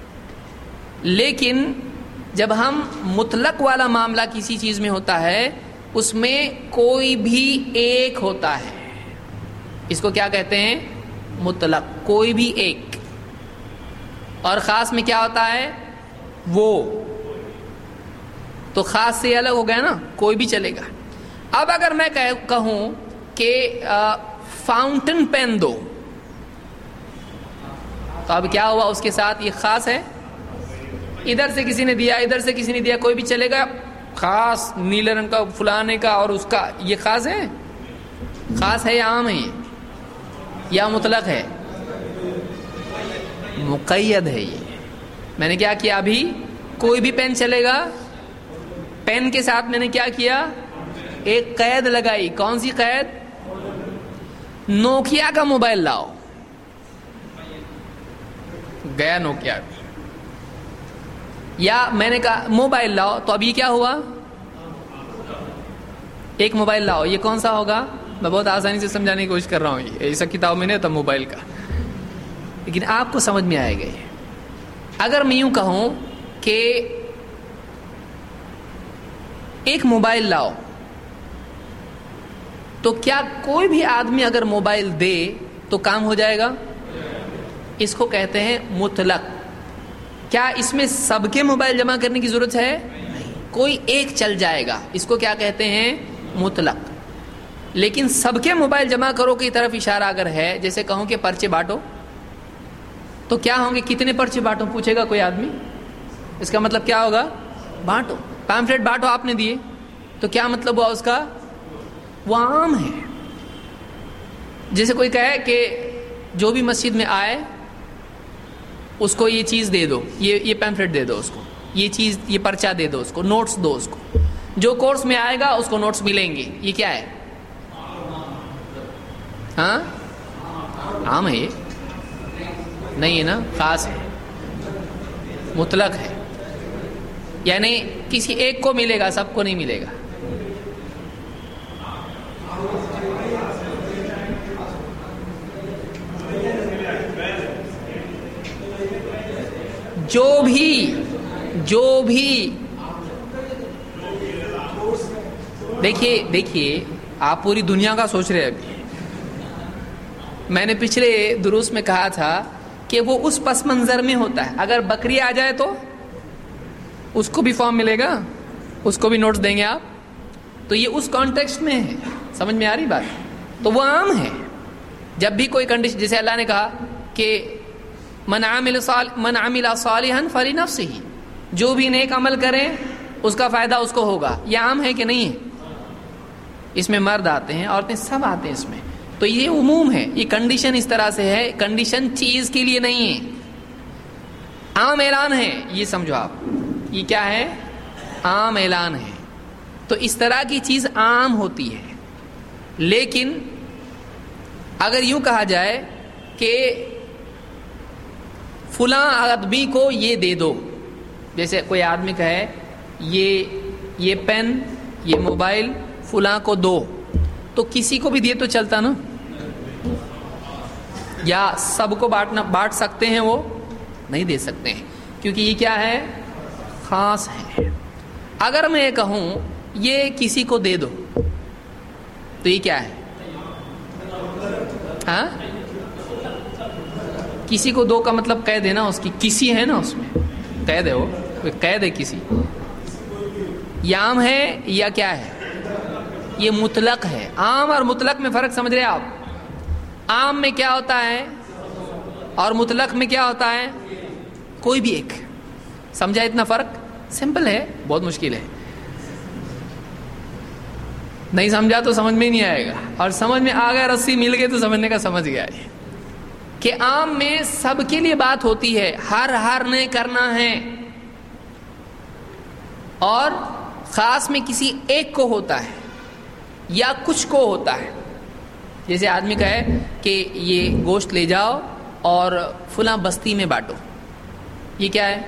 لیکن جب ہم مطلق والا معاملہ کسی چیز میں ہوتا ہے، اس میں کوئی بھی ایک ہوتا ہے، اس کو کیا کہتے ہیں؟ مطلق. کوئی بھی ایک. اور خاص میں کیا ہوتا ہے؟ وہ. تو خاص سے الگ ہو گیا نا، کوئی بھی چلے گا. اب اگر میں کہوں کہ فاؤنٹن پین دو، تو اب کیا ہوا اس کے ساتھ؟ یہ خاص ہے. ادھر سے کسی نے دیا، ادھر سے کسی نے دیا، کوئی بھی چلے گا. خاص نیلے رنگ کا فلانے کا اور اس کا، یہ خاص ہے؟ خاص ہے یا عام ہے یا مطلق ہے؟ مقید ہے. یہ میں نے کیا کیا ابھی؟ کوئی بھی پین چلے گا. پین کے ساتھ میں نے کیا کیا؟ ایک قید لگائی. کون سی قید؟ نوکیا کا موبائل لاؤ. گیا نوکیا. یا میں نے کہا موبائل لاؤ، تو اب یہ کیا ہوا؟ ایک موبائل لاؤ. یہ کون سا ہوگا؟ میں بہت آسانی سے سمجھانے کی کوشش کر رہا ہوں. یہ ایسا کتاب میں نہیں ہوتا موبائل کا، لیکن آپ کو سمجھ میں آئے گا. اگر میں یوں کہوں کہ ایک موبائل لاؤ، تو کیا کوئی بھی آدمی اگر موبائل دے تو کام ہو جائے گا؟ اس کو کہتے ہیں مطلق. کیا اس میں سب کے موبائل جمع کرنے کی ضرورت ہے؟ نہیں. کوئی ایک چل جائے گا، اس کو کیا کہتے ہیں؟ مطلق. لیکن سب کے موبائل جمع کرو کی طرف اشارہ اگر ہے، جیسے کہوں کہ پرچے بانٹو، تو کیا ہوں گے؟ کتنے پرچے بانٹو پوچھے گا کوئی آدمی، اس کا مطلب کیا ہوگا؟ بانٹو. پیمفلیٹ بانٹو آپ نے دیے، تو کیا مطلب ہوا اس کا؟ وہ عام ہے. جیسے کوئی کہے کہ جو بھی مسجد میں آئے اس کو یہ چیز دے دو، یہ پیمفلیٹ دے دو اس کو، یہ چیز، یہ پرچہ دے دو اس کو، نوٹس دو اس کو، جو کورس میں آئے گا اس کو نوٹس ملیں گے. یہ کیا ہے؟ ہاں عام ہے. یہ نہیں ہے نا، خاص ہے، مطلق ہے. یعنی کسی ایک کو ملے گا، سب کو نہیں ملے گا. جو بھی دیکھیے آپ پوری دنیا کا سوچ رہے ہیں. ابھی میں نے پچھلے دروس میں کہا تھا کہ وہ اس پس منظر میں ہوتا ہے. اگر بکری آ جائے تو اس کو بھی فارم ملے گا، اس کو بھی نوٹس دیں گے آپ. تو یہ اس کانٹیکسٹ میں ہے. سمجھ میں آ رہی بات؟ تو وہ عام ہے. جب بھی کوئی کنڈیشن، جیسے اللہ نے کہا کہ من عمل صالحا فلنفسہ، جو بھی نیک عمل کرے اس کا فائدہ اس کو ہوگا. یہ عام ہے کہ نہیں ہے؟ اس میں مرد آتے ہیں، عورتیں، سب آتے ہیں اس میں. تو یہ عموم ہے. یہ کنڈیشن اس طرح سے ہے، کنڈیشن چیز کے لیے نہیں ہے، عام اعلان ہے. یہ سمجھو آپ، یہ کیا ہے؟ عام اعلان ہے. تو اس طرح کی چیز عام ہوتی ہے. لیکن اگر یوں کہا جائے کہ فلاں آدمی کو یہ دے دو، جیسے کوئی آدمی کہے یہ پین، یہ موبائل فلاں کو دو، تو کسی کو بھی دیے تو چلتا نا؟ یا سب کو بانٹ سکتے ہیں؟ وہ نہیں دے سکتے ہیں، کیونکہ یہ کیا ہے؟ خاص ہے. اگر میں یہ کہوں یہ کسی کو دے دو، تو یہ کیا ہے؟ ہاں، کسی کو دو کا مطلب قید ہے نا، اس کی کسی ہے نا اس میں. قید ہے، وہ قید ہے کسی، یہ عام ہے یا کیا ہے؟ یہ مطلق ہے. عام اور مطلق میں فرق سمجھ رہے آپ؟ عام میں کیا ہوتا ہے اور مطلق میں کیا ہوتا ہے؟ کوئی بھی ایک. سمجھا اتنا فرق؟ سمپل ہے، بہت مشکل ہے. نہیں سمجھا تو سمجھ میں نہیں آئے گا، اور سمجھ میں آ گیا، رسی مل گئی تو سمجھنے کا سمجھ گیا ہے کہ عام میں سب کے لیے بات ہوتی ہے، ہر نے کرنا ہے، اور خاص میں کسی ایک کو ہوتا ہے یا کچھ کو ہوتا ہے. جیسے آدمی کہے کہ یہ گوشت لے جاؤ اور فلاں بستی میں بانٹو، یہ کیا ہے؟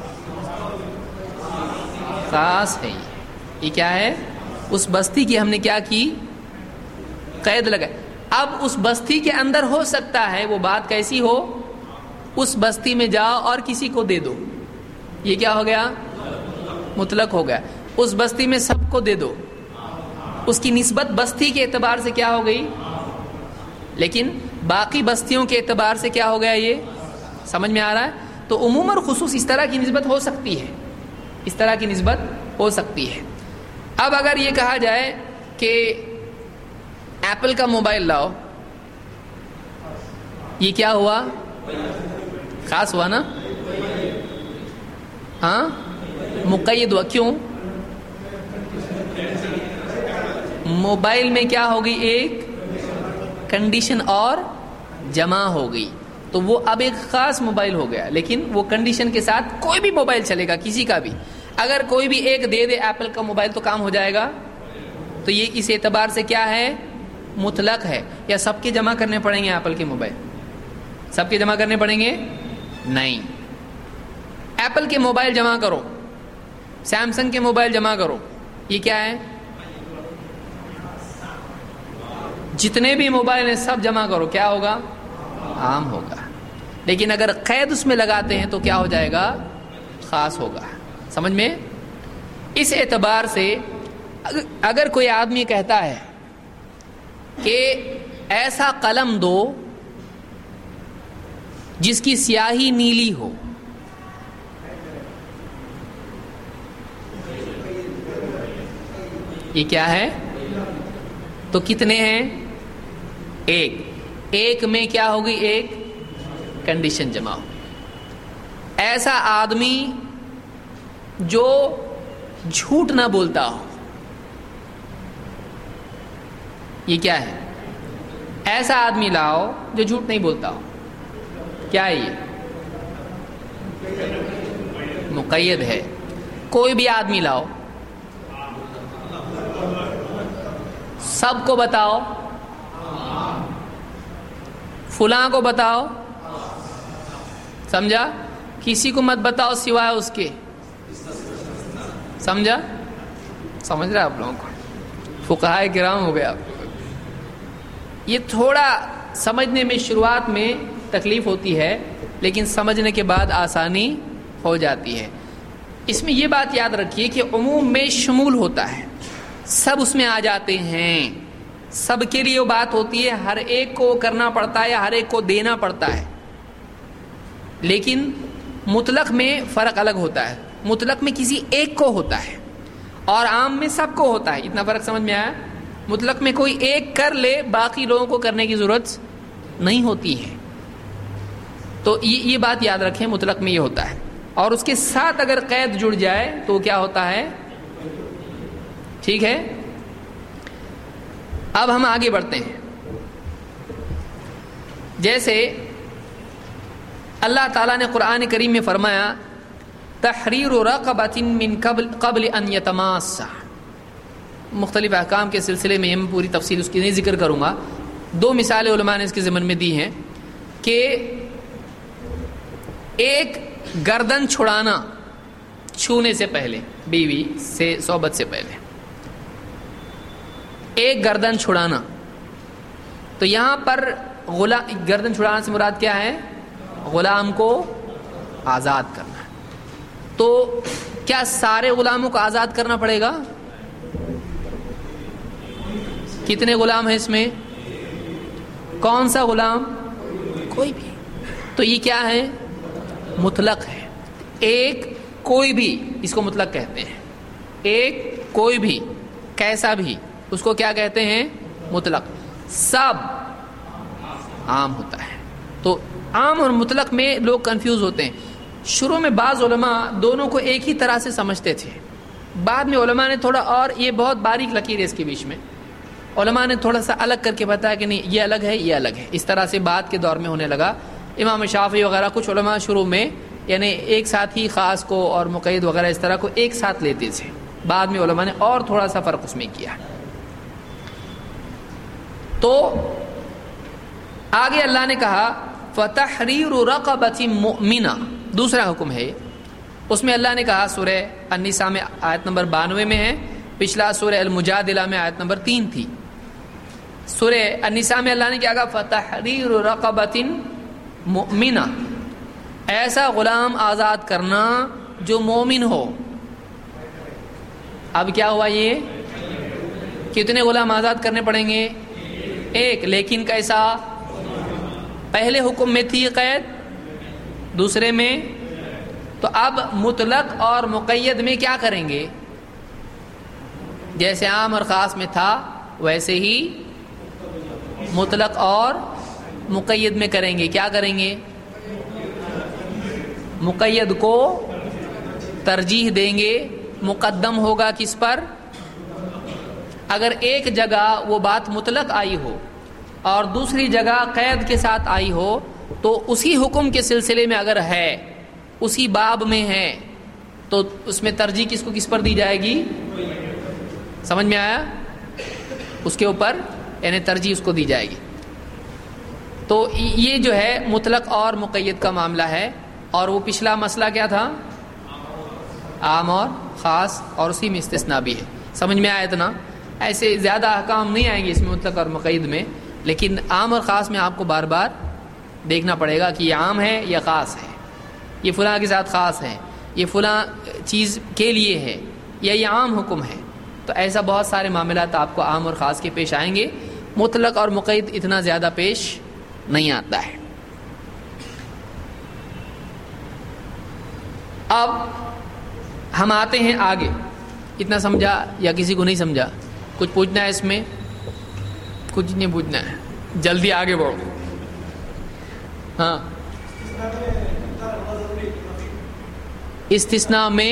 خاص ہے. یہ کیا ہے؟ اس بستی کی ہم نے کیا کی؟ قید لگا. اب اس بستی کے اندر ہو سکتا ہے وہ بات کیسی ہو، اس بستی میں جاؤ اور کسی کو دے دو، یہ کیا ہو گیا؟ مطلق ہو گیا. اس بستی میں سب کو دے دو، اس کی نسبت بستی کے اعتبار سے کیا ہو گئی؟ لیکن باقی بستیوں کے اعتبار سے کیا ہو گیا؟ یہ سمجھ میں آ رہا ہے؟ تو عموم اور خصوص اس طرح کی نسبت ہو سکتی ہے، اس طرح کی نسبت ہو سکتی ہے. اب اگر یہ کہا جائے کہ ایپل کا موبائل لاؤ، یہ کیا ہوا؟ خاص ہوا نا؟ ہاں، مقید ہوا. کیوں؟ موبائل میں کیا ہو گئی؟ ایک کنڈیشن اور جمع ہو گئی، تو وہ اب ایک خاص موبائل ہو گیا. لیکن وہ کنڈیشن کے ساتھ کوئی بھی موبائل چلے گا، کسی کا بھی. اگر کوئی بھی ایک دے دے ایپل کا موبائل تو کام ہو جائے گا. تو یہ اس اعتبار سے کیا ہے؟ مطلق ہے. یا سب کے جمع کرنے پڑیں گے ایپل کے موبائل؟ سب کے جمع کرنے پڑیں گے؟ نہیں. ایپل کے موبائل جمع کرو، سیمسنگ کے موبائل جمع کرو، یہ کیا ہے؟ جتنے بھی موبائل ہیں سب جمع کرو، کیا ہوگا؟ عام ہوگا. لیکن اگر قید اس میں لگاتے ہیں تو کیا ہو جائے گا؟ خاص ہوگا. سمجھ میں؟ اس اعتبار سے اگر کوئی آدمی کہتا ہے کہ ایسا قلم دو جس کی سیاہی نیلی ہو، یہ کیا ہے؟ تو کتنے ہیں؟ ایک میں کیا ہوگی؟ ایک کنڈیشن جمع ہو. ایسا آدمی جو جھوٹ نہ بولتا ہو، یہ کیا ہے؟ ایسا آدمی لاؤ جو جھوٹ نہیں بولتا ہو، کیا ہے یہ؟ مقید ہے. کوئی بھی آدمی لاؤ، سب کو بتاؤ، فلاں کو بتاؤ، سمجھا؟ کسی کو مت بتاؤ سوائے اس کے. سمجھا؟ سمجھ رہے آپ لوگوں کو؟ فقہائے کرام ہو گئے آپ. یہ تھوڑا سمجھنے میں شروعات میں تکلیف ہوتی ہے، لیکن سمجھنے کے بعد آسانی ہو جاتی ہے. اس میں یہ بات یاد رکھیے کہ عموم میں شمول ہوتا ہے، سب اس میں آ جاتے ہیں، سب کے لیے وہ بات ہوتی ہے، ہر ایک کو کرنا پڑتا ہے یا ہر ایک کو دینا پڑتا ہے. لیکن مطلق میں فرق الگ ہوتا ہے. مطلق میں کسی ایک کو ہوتا ہے اور عام میں سب کو ہوتا ہے. اتنا فرق سمجھ میں آیا؟ مطلق میں کوئی ایک کر لے، باقی لوگوں کو کرنے کی ضرورت نہیں ہوتی ہے. تو یہ بات یاد رکھیں، مطلق میں یہ ہوتا ہے. اور اس کے ساتھ اگر قید جڑ جائے تو کیا ہوتا ہے؟ ٹھیک ہے. اب ہم آگے بڑھتے ہیں. جیسے اللہ تعالیٰ نے قرآن کریم میں فرمایا تحریر رقبۃ من قبل ان یتماسا. مختلف احکام کے سلسلے میں میں پوری تفصیل اس کی نہیں ذکر کروں گا. 2 مثالیں علماء نے اس کے ضمن میں دی ہیں کہ ایک گردن چھڑانا چھونے سے پہلے، بیوی سے صحبت سے پہلے ایک گردن چھڑانا. تو یہاں پر گردن چھڑانا سے مراد کیا ہے؟ غلام کو آزاد کرنا. تو کیا سارے غلاموں کو آزاد کرنا پڑے گا؟ کتنے غلام ہیں اس میں؟ کون سا غلام؟ کوئی بھی. تو یہ کیا ہے؟ مطلق ہے. ایک کوئی بھی، اس کو مطلق کہتے ہیں. ایک کوئی بھی، کیسا بھی، اس کو کیا کہتے ہیں؟ مطلق. سب عام ہوتا ہے. تو عام اور مطلق میں لوگ کنفیوز ہوتے ہیں. شروع میں بعض علماء دونوں کو ایک ہی طرح سے سمجھتے تھے، بعد میں علماء نے تھوڑا، اور یہ بہت باریک لکیر ہے اس کے بیچ میں، علماء نے تھوڑا سا الگ کر کے بتایا کہ نہیں یہ الگ ہے یہ الگ ہے. اس طرح سے بعد کے دور میں ہونے لگا. امام شافعی وغیرہ کچھ علماء شروع میں یعنی ایک ساتھ ہی خاص کو اور مقید وغیرہ اس طرح کو ایک ساتھ لیتے تھے، بعد میں علماء نے اور تھوڑا سا فرق اس میں کیا. تو آگے اللہ نے کہا فَتَحْرِيرُ رَقَبَةٍ مُؤْمِنَةٍ، دوسرا حکم ہے. اس میں اللہ نے کہا سورہ النساء میں آیت نمبر 92 میں ہے، پچھلا سورہ المجادلہ میں آیت نمبر 3 تھی. سورہ النساء میں اللہ نے کیا کہا؟ فَتَحْرِيرُ رَقَبَةٍ مُؤْمِنَةٍ، ایسا غلام آزاد کرنا جو مومن ہو. اب کیا ہوا؟ یہ کتنے غلام آزاد کرنے پڑیں گے؟ ایک. لیکن کیسا؟ پہلے حکم میں تھی قید، دوسرے میں. تو اب مطلق اور مقید میں کیا کریں گے؟ جیسے عام اور خاص میں تھا ویسے ہی مطلق اور مقید میں کریں گے. کیا کریں گے؟ مقید کو ترجیح دیں گے. مقدم ہوگا کس پر؟ اگر ایک جگہ وہ بات مطلق آئی ہو اور دوسری جگہ قید کے ساتھ آئی ہو تو اسی حکم کے سلسلے میں اگر ہے، اسی باب میں ہے، تو اس میں ترجیح کس کو کس پر دی جائے گی؟ سمجھ میں آیا؟ اس کے اوپر یعنی ترجیح اس کو دی جائے گی. تو یہ جو ہے مطلق اور مقید کا معاملہ ہے. اور وہ پچھلا مسئلہ کیا تھا؟ عام اور خاص، اور اسی میں استثناء بھی ہے. سمجھ میں آیا اتنا؟ ایسے زیادہ احکام نہیں آئیں گے اس میں مطلق اور مقید میں، لیکن عام اور خاص میں آپ کو بار بار دیکھنا پڑے گا کہ یہ عام ہے یا خاص ہے، یہ فلاں کے ساتھ خاص ہے، یہ فلاں چیز کے لیے ہے، یا یہ عام حکم ہے. تو ایسا بہت سارے معاملات آپ کو عام اور خاص کے پیش آئیں گے. مطلق اور مقید اتنا زیادہ پیش نہیں آتا ہے. اب ہم آتے ہیں آگے. اتنا سمجھا یا کسی کو نہیں سمجھا؟ کچھ پوچھنا ہے اس میں؟ کچھ نہیں پوچھنا ہے، جلدی آگے بڑھو. ہاں، استثناء میں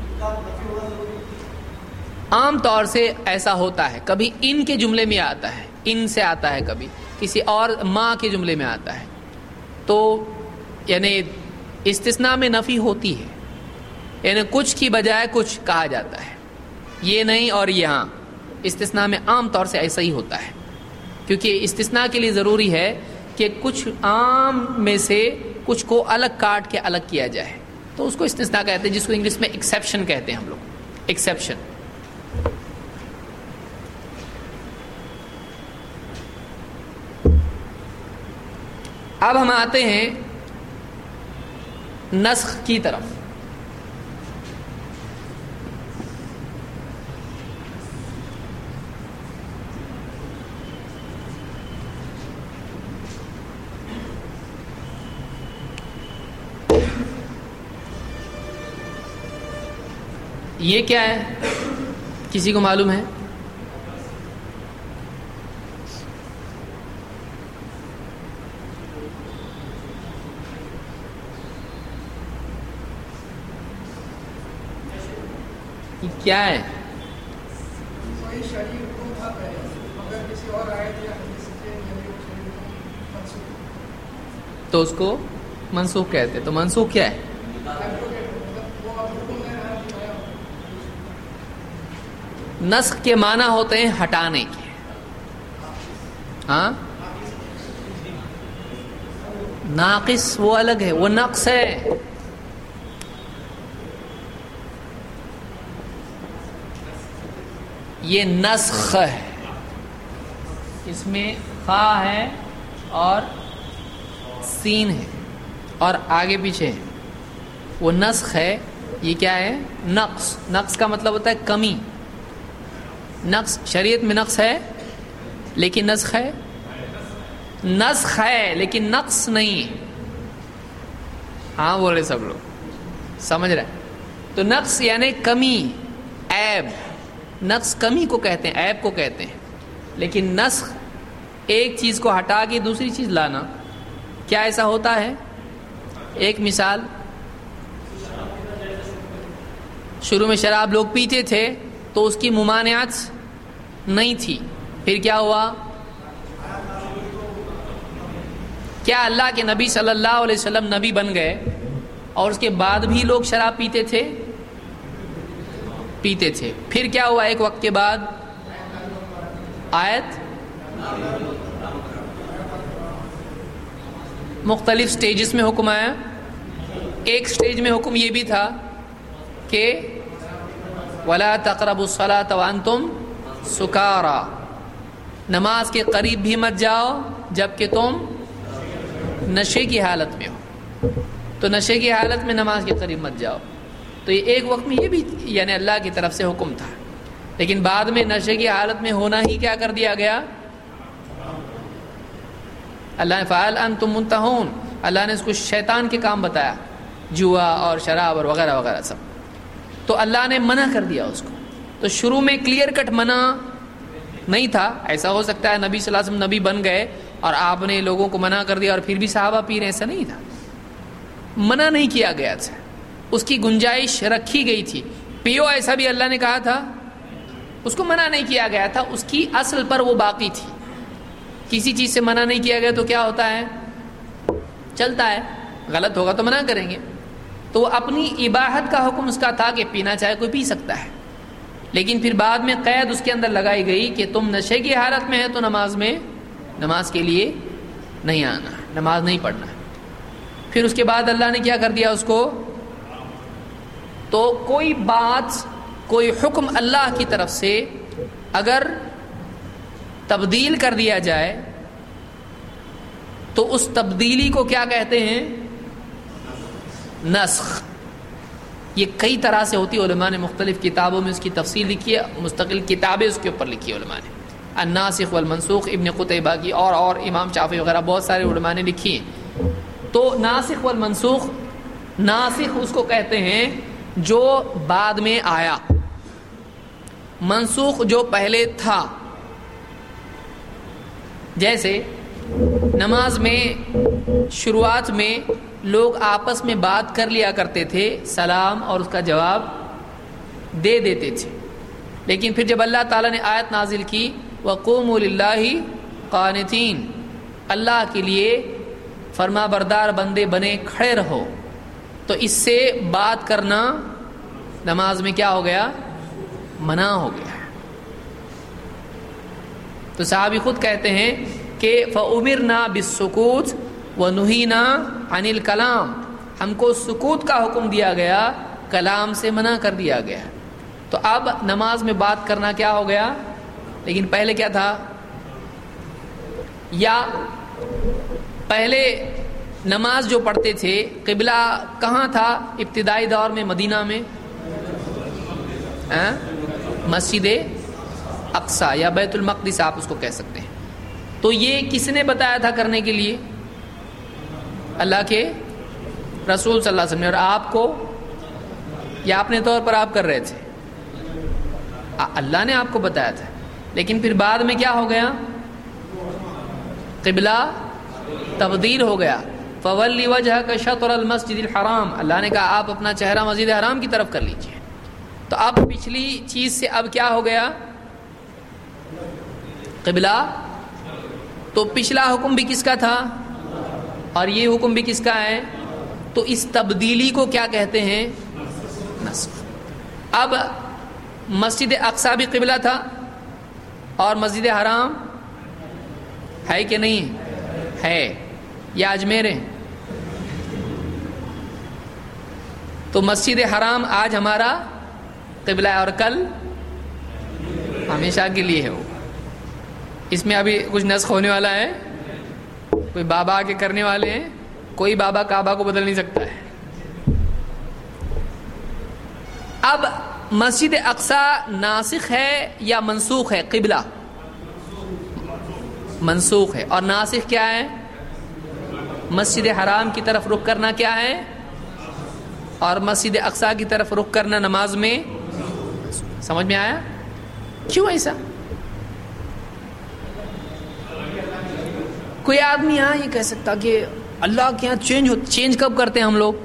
عام طور سے ایسا ہوتا ہے، کبھی ان کے جملے میں آتا ہے، ان سے آتا ہے، کبھی کسی اور ماں کے جملے میں آتا ہے. تو یعنی استثناء میں نفی ہوتی ہے، یعنی کچھ کی بجائے کچھ کہا جاتا ہے. یہ نہیں اور یہاں استثناء میں عام طور سے ایسا ہی ہوتا ہے، کیونکہ استثناء کے لیے ضروری ہے کہ کچھ عام میں سے کچھ کو الگ کاٹ کے الگ کیا جائے، تو اس کو استثناء کہتے ہیں، جس کو انگلش میں ایکسیپشن کہتے ہیں ہم لوگ. ایکسیپشن. اب ہم آتے ہیں نسخ کی طرف. یہ کیا ہے؟ کسی کو معلوم ہے؟ یہ کیا ہے؟ تو اس کو منسوخ کہتے. تو منسوخ کیا ہے؟ نسخ کے معنی ہوتے ہیں ہٹانے کے. ہاں، ناقص وہ الگ ہے، وہ نقص ہے. یہ نسخ ہے، اس میں خا ہے اور سین ہے اور آگے پیچھے ہے. وہ نسخ ہے. یہ کیا ہے؟ نقص. نقص کا مطلب ہوتا ہے کمی. نقص شریعت میں نقص ہے لیکن نسخ ہے. نسخ ہے لیکن نقص نہیں. ہاں بول رہے سب لوگ. سمجھ رہے ہیں؟ تو نقص یعنی کمی، عیب. نقص کمی کو کہتے ہیں، عیب کو کہتے ہیں. لیکن نسخ ایک چیز کو ہٹا کے دوسری چیز لانا. کیا ایسا ہوتا ہے؟ ایک مثال، شروع میں شراب لوگ پیتے تھے تو اس کی ممانعت نہیں تھی، پھر کیا ہوا؟ کیا اللہ کے نبی صلی اللہ علیہ وسلم نبی بن گئے اور اس کے بعد بھی لوگ شراب پیتے تھے؟ پیتے تھے. پھر کیا ہوا؟ ایک وقت کے بعد آیت مختلف سٹیجز میں حکم آیا. ایک سٹیج میں حکم یہ بھی تھا کہ وَلَا تَقْرَبُوا الصَّلَاةَ وَأَنْتُمْ سُكَارَىٰ، نماز کے قریب بھی مت جاؤ جبکہ تم نشے کی حالت میں ہو. تو نشے کی حالت میں نماز کے قریب مت جاؤ. تو یہ ایک وقت میں یہ بھی یعنی اللہ کی طرف سے حکم تھا. لیکن بعد میں نشے کی حالت میں ہونا ہی کیا کر دیا گیا؟ اللہ نے فعل انتم منتہون، اللہ نے اس کو شیطان کے کام بتایا، جوا اور شراب اور وغیرہ وغیرہ سب. تو اللہ نے منع کر دیا اس کو. تو شروع میں کلیئر کٹ منع نہیں تھا. ایسا ہو سکتا ہے نبی صلی اللہ علیہ وسلم نبی بن گئے اور آپ نے لوگوں کو منع کر دیا اور پھر بھی صحابہ پی رہے، ایسا نہیں تھا. منع نہیں کیا گیا تھا، اس کی گنجائش رکھی گئی تھی. پیو ایسا بھی اللہ نے کہا تھا، اس کو منع نہیں کیا گیا تھا، اس کی اصل پر وہ باقی تھی. کسی چیز سے منع نہیں کیا گیا تو کیا ہوتا ہے؟ چلتا ہے. غلط ہوگا تو منع کریں گے. تو وہ اپنی اباحت کا حکم اس کا تھا کہ پینا چاہے کوئی پی سکتا ہے. لیکن پھر بعد میں قید اس کے اندر لگائی گئی کہ تم نشے کی حالت میں ہے تو نماز کے لیے نہیں آنا ہے، نماز نہیں پڑھنا ہے. پھر اس کے بعد اللہ نے کیا کر دیا اس کو؟ تو کوئی بات، کوئی حکم اللہ کی طرف سے اگر تبدیل کر دیا جائے تو اس تبدیلی کو کیا کہتے ہیں؟ نسخ. یہ کئی طرح سے ہوتی ہے. علماء نے مختلف کتابوں میں اس کی تفصیل لکھی ہے، مستقل کتابیں اس کے اوپر لکھی ہے علماء نے. الناسخ والمنسوخ ابن قتیبہ کی اور امام شافعی وغیرہ بہت سارے علماء نے لکھی ہیں. تو ناسخ والمنسوخ، ناسخ اس کو کہتے ہیں جو بعد میں آیا، منسوخ جو پہلے تھا. جیسے نماز میں شروعات میں لوگ آپس میں بات کر لیا کرتے تھے، سلام اور اس کا جواب دے دیتے تھے. لیکن پھر جب اللہ تعالیٰ نے آیت نازل کی وَقُومُوا لِلَّهِ قَانِتِينَ، اللہ کے لیے فرما بردار بندے بنے کھڑے رہو، تو اس سے بات کرنا نماز میں کیا ہو گیا؟ منع ہو گیا. تو صحابی خود کہتے ہیں کہ فَأُمِرْنَا بِالسُّكُوتِ وَنُهِينَا عَنِ الْكَلَامِ، ہم کو سکوت کا حکم دیا گیا، کلام سے منع کر دیا گیا. تو اب نماز میں بات کرنا کیا ہو گیا؟ لیکن پہلے کیا تھا؟ یا پہلے نماز جو پڑھتے تھے قبلہ کہاں تھا ابتدائی دور میں؟ مدینہ میں مسجد اقصی یا بیت المقدس آپ اس کو کہہ سکتے ہیں. تو یہ کس نے بتایا تھا کرنے کے لیے؟ اللہ کے رسول صلی اللہ علیہ وسلم نے. اور آپ کو یا اپنے طور پر آپ کر رہے تھے؟ اللہ نے آپ کو بتایا تھا. لیکن پھر بعد میں کیا ہو گیا؟ قبلہ تبدیل ہو گیا. فَوَلِّ وَجْهَكَ شَطْرَ الْمَسْجِدِ الْحَرَامِ، اللہ نے کہا آپ اپنا چہرہ مسجد حرام کی طرف کر لیجئے. تو اب پچھلی چیز سے اب کیا ہو گیا؟ قبلہ. تو پچھلا حکم بھی کس کا تھا اور یہ حکم بھی کس کا ہے؟ تو اس تبدیلی کو کیا کہتے ہیں؟ نسخ. اب مسجد اقصی بھی قبلہ تھا اور مسجد حرام ہے کہ نہیں ہے؟ یا اجمیر ہے؟ تو مسجد حرام آج ہمارا قبلہ ہے اور کل ہمیشہ کے لیے ہے. وہ اس میں ابھی کچھ نسخ ہونے والا ہے. کوئی بابا کے کرنے والے ہیں، کوئی بابا کعبہ کو بدل نہیں سکتا ہے. اب مسجد اقصی ناسخ ہے یا منسوخ ہے؟ قبلہ منسوخ ہے. اور ناسخ کیا ہے؟ مسجد حرام کی طرف رخ کرنا کیا ہے؟ اور مسجد اقصی کی طرف رخ کرنا نماز میں، سمجھ میں آیا؟ کیوں ایسا؟ کوئی آدمی یہاں یہ کہہ سکتا کہ اللہ کے یہاں چینج کب کرتے ہیں ہم لوگ؟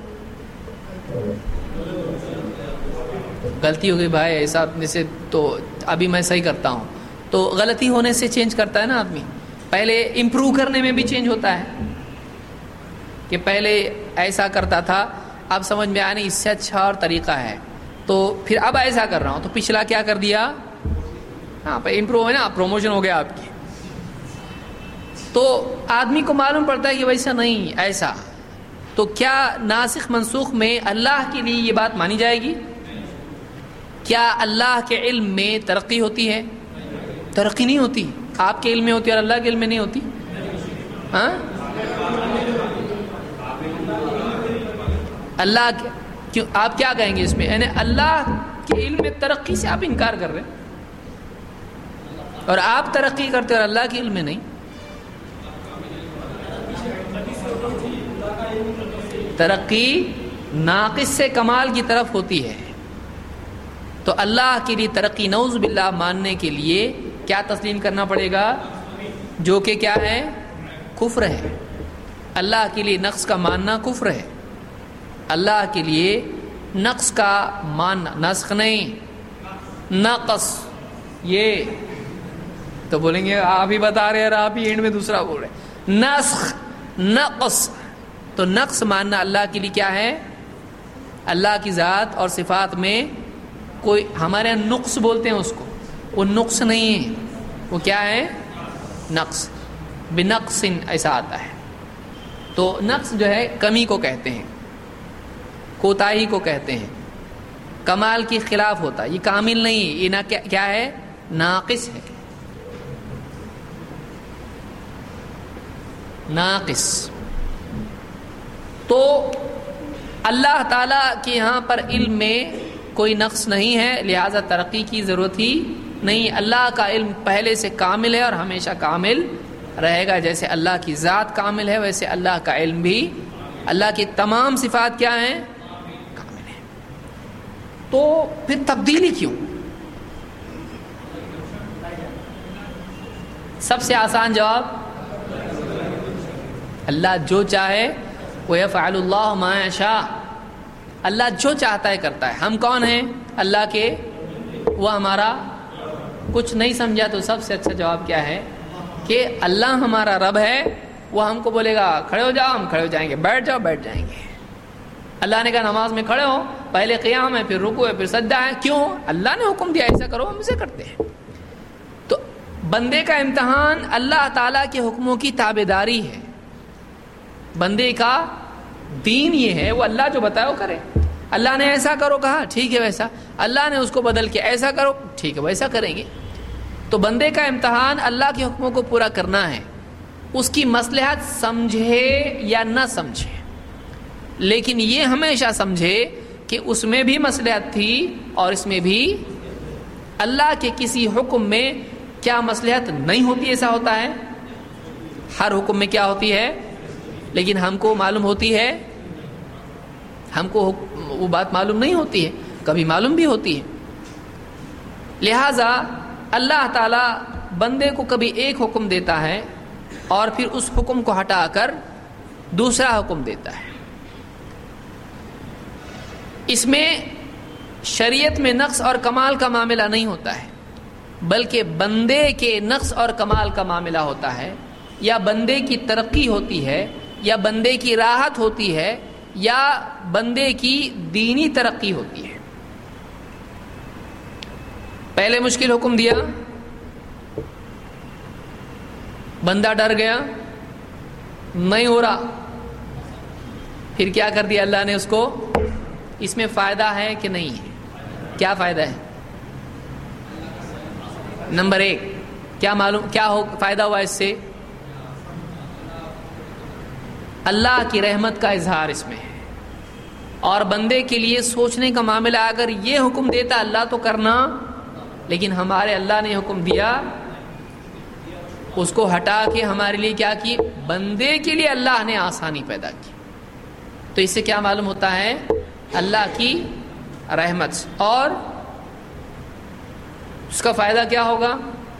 غلطی ہو گئی بھائی ایسا، جیسے تو ابھی میں صحیح کرتا ہوں، تو غلطی ہونے سے چینج کرتا ہے نا آدمی. پہلے امپروو کرنے میں بھی چینج ہوتا ہے کہ پہلے ایسا کرتا تھا، اب سمجھ میں آیا نہیں اس سے اچھا اور طریقہ ہے تو پھر اب ایسا کر رہا ہوں، تو پچھلا کیا کر دیا؟ ہاں امپروو ہے نا، پروموشن ہو گیا آپ کی. تو آدمی کو معلوم پڑتا ہے کہ ویسا نہیں ایسا. تو کیا ناسخ منسوخ میں اللہ کے لیے یہ بات مانی جائے گی؟ کیا اللہ کے علم میں ترقی ہوتی ہے؟ ترقی نہیں ہوتی. آپ کے علم میں ہوتی ہے اور اللہ کے علم میں نہیں ہوتی. ہاں اللہ کیوں آپ کیا کہیں گے اس میں؟ یعنی اللہ کے علم میں ترقی سے آپ انکار کر رہے ہیں اور آپ ترقی کرتے اور اللہ کے علم میں نہیں. ترقی ناقص سے کمال کی طرف ہوتی ہے. تو اللہ کے لیے ترقی نعوذ باللہ ماننے کے لیے کیا تسلیم کرنا پڑے گا؟ جو کہ کیا ہے؟ کفر ہے. اللہ کے لیے نقص کا ماننا کفر ہے. اللہ کے لیے نقص کا ماننا، نسخ نہیں نقص. یہ تو بولیں گے آپ ہی بتا رہے ہیں اور آپ ہی اینڈ میں دوسرا بول رہے ہیں. نسخ نقص، تو نقص ماننا اللہ کے لیے کیا ہے؟ اللہ کی ذات اور صفات میں کوئی، ہمارے یہاں نقص بولتے ہیں اس کو، وہ نقص نہیں ہے، وہ کیا ہے؟ نقص. بنقص ایسا آتا ہے. تو نقص جو ہے کمی کو کہتے ہیں، کوتاہی کو کہتے ہیں، کمال کے خلاف ہوتا ہے. یہ کامل نہیں، یہ نہ کیا ہے؟ ناقص ہے. ناقص. تو اللہ تعالیٰ کے یہاں پر علم میں کوئی نقص نہیں ہے، لہذا ترقی کی ضرورت ہی نہیں. اللہ کا علم پہلے سے کامل ہے اور ہمیشہ کامل رہے گا. جیسے اللہ کی ذات کامل ہے ویسے اللہ کا علم بھی، اللہ کی تمام صفات کیا ہیں؟ کامل ہیں. تو پھر تبدیلی کیوں؟ سب سے آسان جواب، اللہ جو چاہے وَيَفْعَلُ اللَّهُ مَا يَشَاءُ. اللہ جو چاہتا ہے کرتا ہے. ہم کون ہیں؟ اللہ کے، وہ ہمارا کچھ نہیں سمجھا تو سب سے اچھا جواب کیا ہے کہ اللہ ہمارا رب ہے. وہ ہم کو بولے گا کھڑے ہو جاؤ، ہم کھڑے ہو جائیں گے، بیٹھ جاؤ بیٹھ جائیں گے. اللہ نے کہا نماز میں کھڑے ہو، پہلے قیام ہے، پھر رکوع ہے، پھر سجدہ ہے. کیوں؟ اللہ نے حکم دیا ایسا کرو، ہم اسے کرتے ہیں. تو بندے کا امتحان اللہ تعالیٰ کے حکموں کی تابعداری ہے. بندے کا دین یہ ہے، وہ اللہ جو بتایا وہ کرے. اللہ نے ایسا کرو کہا، ٹھیک ہے ویسا. اللہ نے اس کو بدل کے ایسا کرو، ٹھیک ہے ویسا کریں گے. تو بندے کا امتحان اللہ کے حکموں کو پورا کرنا ہے. اس کی مصلحت سمجھے یا نہ سمجھے، لیکن یہ ہمیشہ سمجھے کہ اس میں بھی مصلحت تھی اور اس میں بھی. اللہ کے کسی حکم میں کیا مصلحت نہیں ہوتی؟ ایسا ہوتا ہے ہر حکم میں کیا ہوتی ہے، لیکن ہم کو معلوم ہوتی ہے، ہم کو وہ بات معلوم نہیں ہوتی ہے، کبھی معلوم بھی ہوتی ہے. لہذا اللہ تعالیٰ بندے کو کبھی ایک حکم دیتا ہے اور پھر اس حکم کو ہٹا کر دوسرا حکم دیتا ہے. اس میں شریعت میں نقص اور کمال کا معاملہ نہیں ہوتا ہے، بلکہ بندے کے نقص اور کمال کا معاملہ ہوتا ہے. یا بندے کی ترقی ہوتی ہے، یا بندے کی راحت ہوتی ہے، یا بندے کی دینی ترقی ہوتی ہے. پہلے مشکل حکم دیا، بندہ ڈر گیا، نہیں ہو رہا، پھر کیا کر دیا اللہ نے اس کو؟ اس میں فائدہ ہے کہ نہیں ہے؟ کیا فائدہ ہے؟ نمبر ایک، کیا معلوم کیا فائدہ ہوا اس سے؟ اللہ کی رحمت کا اظہار اس میں ہے. اور بندے کے لیے سوچنے کا معاملہ، اگر یہ حکم دیتا اللہ تو کرنا، لیکن ہمارے اللہ نے حکم دیا، اس کو ہٹا کے ہمارے لیے کیا کی؟ بندے کے لیے اللہ نے آسانی پیدا کی. تو اس سے کیا معلوم ہوتا ہے اللہ کی رحمت سے. اور اس کا فائدہ کیا ہوگا؟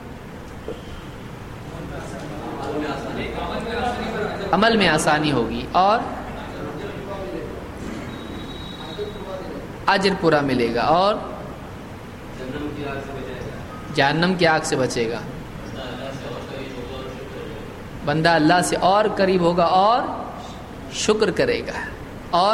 عمل میں آسانی ہوگی اور اجر پورا ملے گا اور جہنم کی آگ سے بچے گا. بندہ اللہ سے اور قریب ہوگا اور شکر کرے گا اور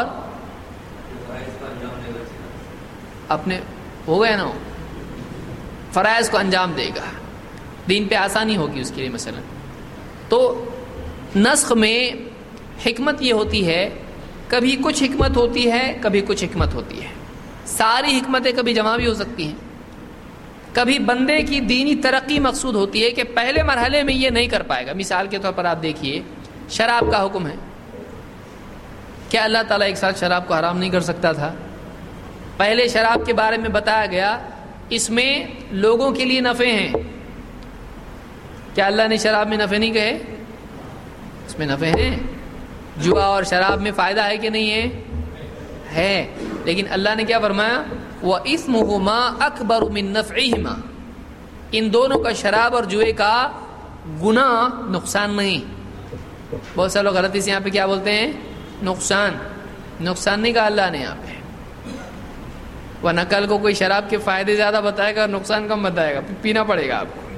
اپنے ہو گئے نا فرائض کو انجام دے گا. دین پہ آسانی ہوگی اس کے لیے. مثلا تو نسخ میں حکمت یہ ہوتی ہے، کبھی کچھ حکمت ہوتی ہے، کبھی کچھ حکمت ہوتی ہے. ساری حکمتیں کبھی جمع بھی ہو سکتی ہیں. کبھی بندے کی دینی ترقی مقصود ہوتی ہے کہ پہلے مرحلے میں یہ نہیں کر پائے گا. مثال کے طور پر آپ دیکھیے شراب کا حکم ہے. کیا اللہ تعالیٰ ایک ساتھ شراب کو حرام نہیں کر سکتا تھا؟ پہلے شراب کے بارے میں بتایا گیا اس میں لوگوں کے لیے نفع ہیں. کیا اللہ نے شراب میں نفع نہیں کہے؟ اس میں نفع ہیں. جوا اور شراب میں فائدہ ہے کہ نہیں ہے؟ لیکن اللہ نے کیا فرمایا؟ وَإِثْمُهُمَا أَكْبَرُ مِن نَفْعِهِمَا. ان دونوں کا، شراب اور جوئے کا گناہ نقصان نہیں. بہت سے لوگ غلطی سے یہاں پہ کیا بولتے ہیں؟ نقصان نہیں کہا اللہ نے یہاں پہ. ورنہ کل کو کوئی شراب کے فائدے زیادہ بتائے گا اور نقصان کم بتائے گا، پینا پڑے گا آپ کو.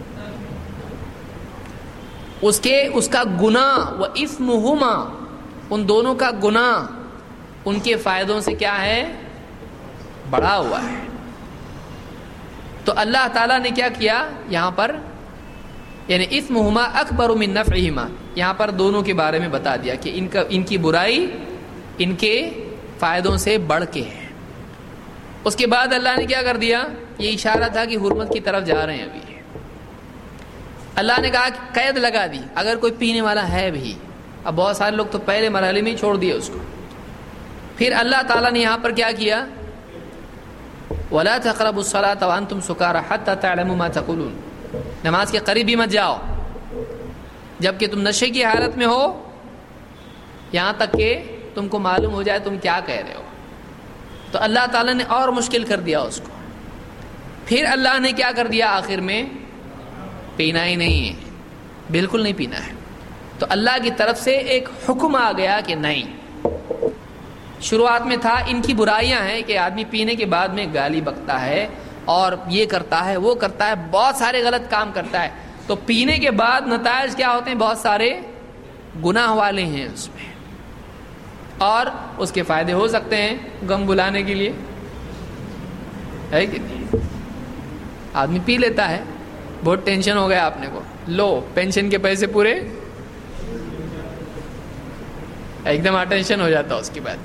اس کا گناہ وَإِثْمُهُمَا، ان دونوں کا گناہ ان کے فائدوں سے کیا ہے؟ بڑا ہوا ہے. تو اللہ تعالیٰ نے کیا کیا یہاں پر؟ یعنی اثمہما اکبر من نفعہما، یہاں پر دونوں کے بارے میں بتا دیا کہ ان کی برائی ان کے فائدوں سے بڑھ کے ہے. اس کے بعد اللہ نے کیا کر دیا؟ یہ اشارہ تھا کہ حرمت کی طرف جا رہے ہیں. ابھی اللہ نے کہا کہ قید لگا دی اگر کوئی پینے والا ہے بھی. اب بہت سارے لوگ تو پہلے مرحلے میں ہی چھوڑ دیے اس کو. پھر اللہ تعالیٰ نے یہاں پر کیا کیا؟ وَلَا تَقْرَبُوا الصَّلَاةَ وَأَنْتُمْ سُكَارَىٰ حَتَّىٰ تَعْلَمُوا مَا تَقُولُونَ. نماز کے قریب بھی مت جاؤ جبکہ تم نشے کی حالت میں ہو، یہاں تک کہ تم کو معلوم ہو جائے تم کیا کہہ رہے ہو. تو اللہ تعالیٰ نے اور مشکل کر دیا اس کو. پھر اللہ نے کیا کر دیا آخر میں؟ پینا ہی نہیں ہے، بالکل نہیں پینا ہے. تو اللہ کی طرف سے ایک حکم آ گیا کہ نہیں. شروعات میں تھا ان کی برائیاں ہیں کہ آدمی پینے کے بعد میں گالی بکتا ہے اور یہ کرتا ہے وہ کرتا ہے، بہت سارے غلط کام کرتا ہے. تو پینے کے بعد نتائج کیا ہوتے ہیں؟ بہت سارے گناہ والے ہیں اس میں. اور اس کے فائدے ہو سکتے ہیں غم بلانے کے لیے، ہے کہ نہیں؟ آدمی پی لیتا ہے، بہت ٹینشن ہو گیا آپ نے کو، لو پینشن کے پیسے پورے، ایک دم اٹینشن ہو جاتا اس کے بعد.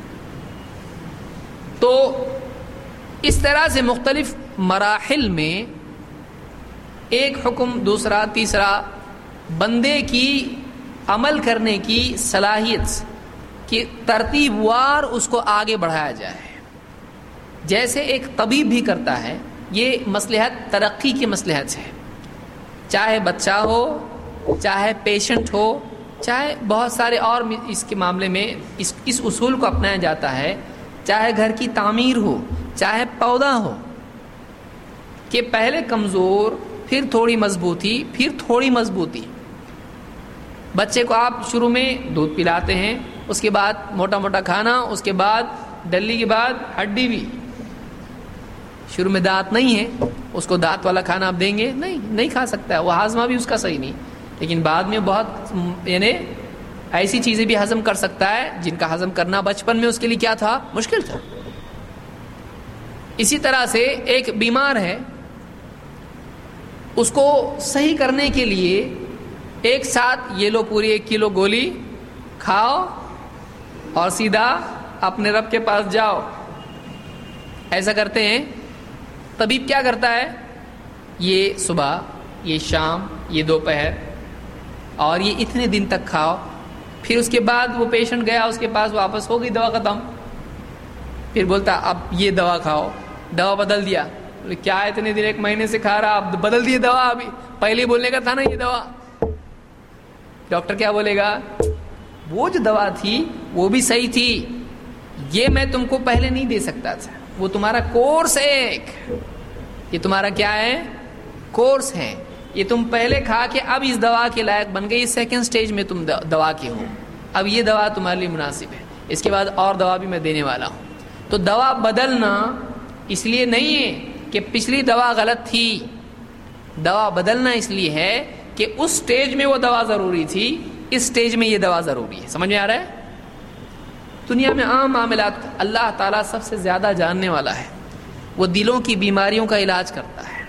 تو اس طرح سے مختلف مراحل میں ایک حکم دوسرا تیسرا، بندے کی عمل کرنے کی صلاحیت کی ترتیب وار اس کو آگے بڑھایا جائے. جیسے ایک طبیب بھی کرتا ہے، یہ مصلحت ترقی کی مصلحت ہے. چاہے بچہ ہو، چاہے پیشنٹ ہو، چاہے بہت سارے اور اس کے معاملے میں اس اصول کو اپنایا جاتا ہے. چاہے گھر کی تعمیر ہو، چاہے پودا ہو، کہ پہلے کمزور، پھر تھوڑی مضبوطی، پھر تھوڑی مضبوطی. بچے کو آپ شروع میں دودھ پلاتے ہیں، اس کے بعد موٹا موٹا کھانا، اس کے بعد ڈلی کے بعد ہڈی بھی. شروع میں دانت نہیں ہے، اس کو دانت والا کھانا آپ دیں گے؟ نہیں کھا سکتا ہے، وہ ہاضمہ بھی اس کا صحیح نہیں. لیکن بعد میں بہت یعنی ایسی چیزیں بھی ہضم کر سکتا ہے جن کا ہضم کرنا بچپن میں اس کے لیے کیا تھا؟ مشکل تھا. اسی طرح سے ایک بیمار ہے، اس کو صحیح کرنے کے لیے ایک ساتھ یہ لو پوری 1 کلو گولی کھاؤ اور سیدھا اپنے رب کے پاس جاؤ، ایسا کرتے ہیں. طبیب کیا کرتا ہے؟ یہ صبح، یہ شام، یہ دوپہر، اور یہ اتنے دن تک کھاؤ. پھر اس کے بعد وہ پیشنٹ گیا اس کے پاس، واپس ہو گئی دوا ختم. پھر بولتا اب یہ دوا کھاؤ، دوا بدل دیا. کیا اتنے دن 1 مہینے سے کھا رہا، اب بدل دیے دوا؟ ابھی پہلے بولنے کا تھا نا یہ دوا. ڈاکٹر کیا بولے گا؟ وہ جو دوا تھی وہ بھی صحیح تھی، یہ میں تم کو پہلے نہیں دے سکتا تھا، وہ تمہارا کورس ہے ایک، یہ تمہارا کیا ہے؟ کورس ہے، یہ تم پہلے کھا کے اب اس دوا کے لائق بن گئی، سیکنڈ سٹیج میں تم دوا کے ہو، اب یہ دوا تمہارے لیے مناسب ہے، اس کے بعد اور دوا بھی میں دینے والا ہوں۔ تو دوا بدلنا اس لیے نہیں ہے کہ پچھلی دوا غلط تھی، دوا بدلنا اس لیے ہے کہ اس سٹیج میں وہ دوا ضروری تھی، اس سٹیج میں یہ دوا ضروری ہے۔ سمجھ میں آ رہا ہے؟ دنیا میں عام معاملات اللہ تعالیٰ سب سے زیادہ جاننے والا ہے، وہ دلوں کی بیماریوں کا علاج کرتا ہے،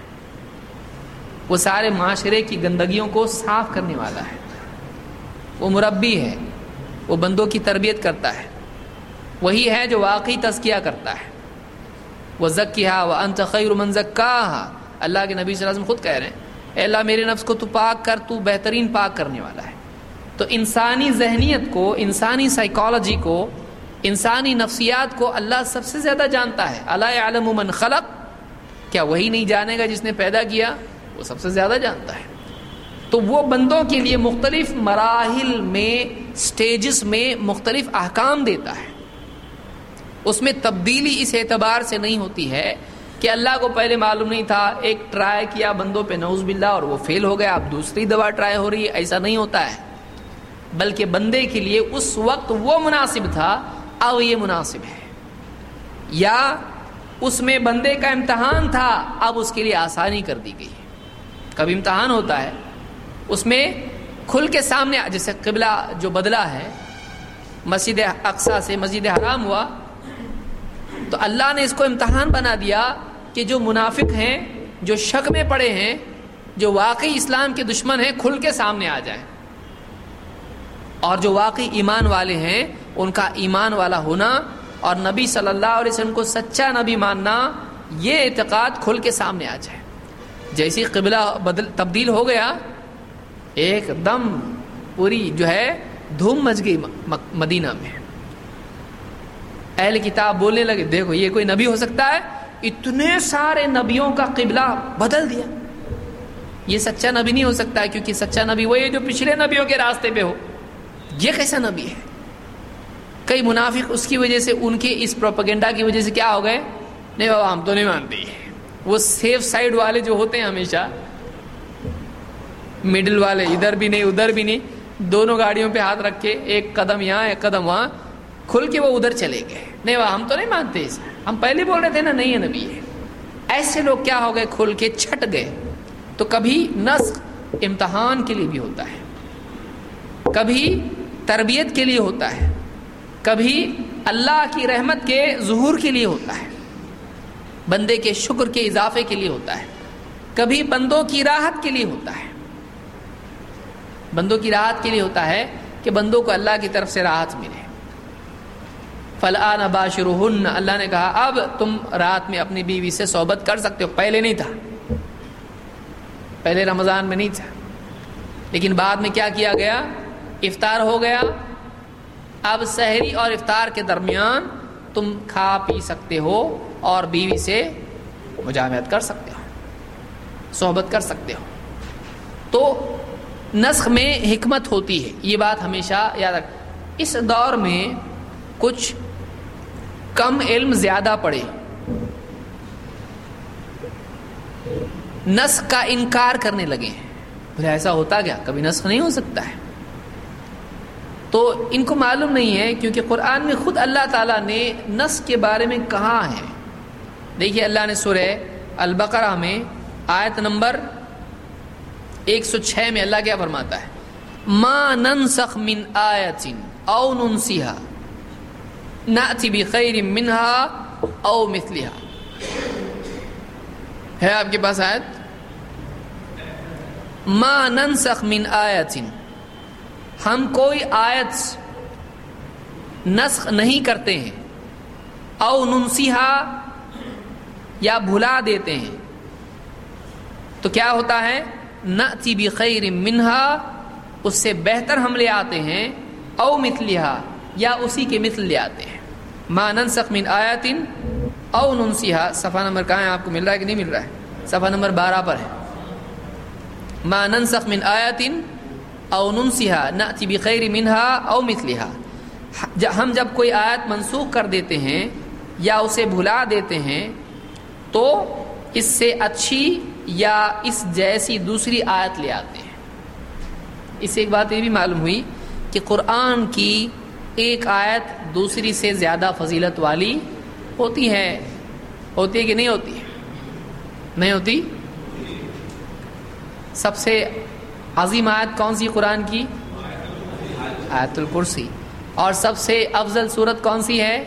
وہ سارے معاشرے کی گندگیوں کو صاف کرنے والا ہے، وہ مربی ہے، وہ بندوں کی تربیت کرتا ہے، وہی ہے جو واقعی تزکیہ کرتا ہے۔ وَزَكِّهَا وَأَنْتَ خَيْرُ مَنْ زَكَّاهَا، اللہ کے نبی صلی اللہ علیہ وسلم خود کہہ رہے ہیں اے اللہ میرے نفس کو تو پاک کر، تو بہترین پاک کرنے والا ہے۔ تو انسانی ذہنیت کو، انسانی سائیکالوجی کو، انسانی نفسیات کو اللہ سب سے زیادہ جانتا ہے۔ اَلَا يَعْلَمُ مَنْ خَلَقَ، کیا وہی نہیں جانے گا جس نے پیدا کیا؟ وہ سب سے زیادہ جانتا ہے۔ تو وہ بندوں کے لیے مختلف مراحل میں، سٹیجز میں مختلف احکام دیتا ہے، اس میں تبدیلی اس اعتبار سے نہیں ہوتی ہے کہ اللہ کو پہلے معلوم نہیں تھا، ایک ٹرائی کیا بندوں پہ نعوذ باللہ اور وہ فیل ہو گیا، اب دوسری دوا ٹرائی ہو رہی ہے، ایسا نہیں ہوتا ہے، بلکہ بندے کے لیے اس وقت وہ مناسب تھا، اب یہ مناسب ہے، یا اس میں بندے کا امتحان تھا، اب اس کے لیے آسانی کر دی گئی۔ کبھی امتحان ہوتا ہے اس میں کھل کے سامنے، جیسے قبلہ جو بدلا ہے مسجد اقصی سے مسجد حرام ہوا، تو اللہ نے اس کو امتحان بنا دیا کہ جو منافق ہیں، جو شک میں پڑے ہیں، جو واقعی اسلام کے دشمن ہیں، کھل کے سامنے آ جائیں، اور جو واقعی ایمان والے ہیں ان کا ایمان والا ہونا اور نبی صلی اللہ علیہ وسلم کو سچا نبی ماننا، یہ اعتقاد کھل کے سامنے آ جائے۔ جیسی قبلہ تبدیل ہو گیا، ایک دم پوری جو ہے دھوم مچ گئی مدینہ میں، اہل کتاب بولنے لگے دیکھو یہ کوئی نبی ہو سکتا ہے، اتنے سارے نبیوں کا قبلہ بدل دیا، یہ سچا نبی نہیں ہو سکتا ہے، کیونکہ سچا نبی وہی ہے جو پچھلے نبیوں کے راستے پہ ہو، یہ کیسا نبی ہے؟ کئی منافق اس کی وجہ سے، ان کے اس پروپیگنڈا کی وجہ سے کیا ہو گئے؟ نہیں بابا ہم تو نہیں مانتے۔ وہ سیف سائڈ والے جو ہوتے ہیں ہمیشہ مڈل والے، ادھر بھی نہیں ادھر بھی نہیں، دونوں گاڑیوں پہ ہاتھ رکھ کے ایک قدم یہاں ایک قدم وہاں، کھل کے وہ ادھر چلے گئے، نہیں بابا ہم تو نہیں مانتے اسے، ہم پہلے بول رہے تھے نا نہیں ہے نبی ہے۔ ایسے لوگ کیا ہو گئے؟ کھل کے چھٹ گئے۔ تو کبھی نسخ امتحان کے لیے بھی ہوتا ہے، کبھی تربیت کے لیے ہوتا ہے، کبھی اللہ کی رحمت کے ظہور کے لیے ہوتا ہے، بندے کے شکر کے اضافے کے لیے ہوتا ہے، کبھی بندوں کی راحت کے لیے ہوتا ہے۔ بندوں کی راحت کے لیے ہوتا ہے کہ بندوں کو اللہ کی طرف سے راحت ملے۔ فَالْآنَ بَاشِرُهُنَّ، اللہ نے کہا اب تم رات میں اپنی بیوی سے صحبت کر سکتے ہو، پہلے نہیں تھا، پہلے رمضان میں نہیں تھا، لیکن بعد میں کیا کیا گیا؟ افطار ہو گیا، اب سحری اور افطار کے درمیان تم کھا پی سکتے ہو اور بیوی سے مجامعت کر سکتے ہو، صحبت کر سکتے ہو۔ تو نسخ میں حکمت ہوتی ہے، یہ بات ہمیشہ یاد رکھ۔ اس دور میں کچھ کم علم زیادہ پڑے، نسخ کا انکار کرنے لگے ہیں، بھلے ایسا ہوتا کیا؟ کبھی نسخ نہیں ہو سکتا ہے، تو ان کو معلوم نہیں ہے، کیونکہ قرآن میں خود اللہ تعالیٰ نے نسخ کے بارے میں کہا ہے۔ دیکھیے اللہ نے سورہ البقرہ میں آیت نمبر 106 میں اللہ کیا فرماتا ہے؟ ما ننسخ من آیت او ننسیہا نأتی بخیر منہا او مثلہا۔ ہے آپ کے پاس آیت؟ ما ننسخ من آیت، ہم کوئی آیت نسخ نہیں کرتے ہیں، او ننسیہا یا بھلا دیتے ہیں، تو کیا ہوتا ہے؟ نأتی بخیر منہا، اس سے بہتر ہم لے آتے ہیں، او مثلہا یا اسی کے مثل لے آتے ہیں۔ ما ننسخ من آیت او ننسیہا، صفحہ نمبر کہاں ہے؟ آپ کو مل رہا ہے کہ نہیں مل رہا ہے؟ صفحہ نمبر 12 پر ہے۔ ما ننسخ من آیت او ننسیہا نأتی بخیر منہا او مثلہا، ہم جب کوئی آیت منسوخ کر دیتے ہیں یا اسے بھلا دیتے ہیں تو اس سے اچھی یا اس جیسی دوسری آیت لے آتے ہیں۔ اس سے ایک بات یہ بھی معلوم ہوئی کہ قرآن کی ایک آیت دوسری سے زیادہ فضیلت والی ہوتی ہے کہ نہیں ہوتی؟ نہیں ہوتی؟ سب سے عظیم آیت کون سی قرآن کی؟ آیت الکرسی۔ اور سب سے افضل سورت کون سی ہے؟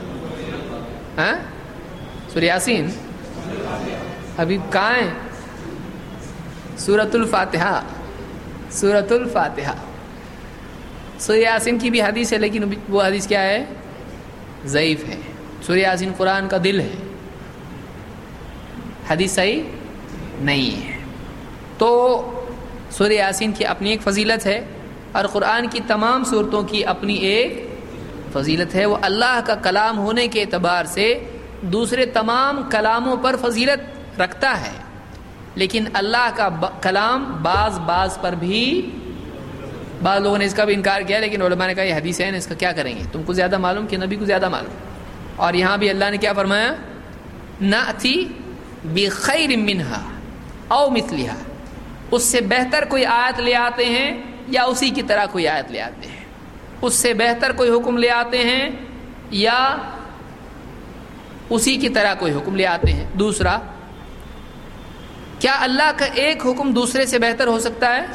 سورہ یاسین؟ ابھی کہاں ہے؟ سورۃ الفاتحہ۔ سورۃ الفاتحہ۔ سورہ یاسین کی بھی حدیث ہے لیکن وہ حدیث کیا ہے؟ ضعیف ہے۔ سورہ یاسین قرآن کا دل ہے، حدیث صحیح نہیں ہے۔ تو سورہ یاسین کی اپنی ایک فضیلت ہے اور قرآن کی تمام سورتوں کی اپنی ایک فضیلت ہے۔ وہ اللہ کا کلام ہونے کے اعتبار سے دوسرے تمام کلاموں پر فضیلت رکھتا ہے، لیکن اللہ کا کلام بعض پر بھی، بعض لوگوں نے اس کا بھی انکار کیا، لیکن علماء نے کہا یہ حدیث ہے، اس کا کیا کریں گے؟ تم کو زیادہ معلوم کہ نبی کو زیادہ معلوم۔ اور یہاں بھی اللہ نے کیا فرمایا؟ نأتی بخیر منہا او مثلہا، اس سے بہتر کوئی آیت لے آتے ہیں یا اسی کی طرح کوئی آیت لے آتے ہیں، اس سے بہتر کوئی حکم لے آتے ہیں یا اسی کی طرح کوئی حکم لے آتے ہیں۔ دوسرا، کیا اللہ کا ایک حکم دوسرے سے بہتر ہو سکتا ہے؟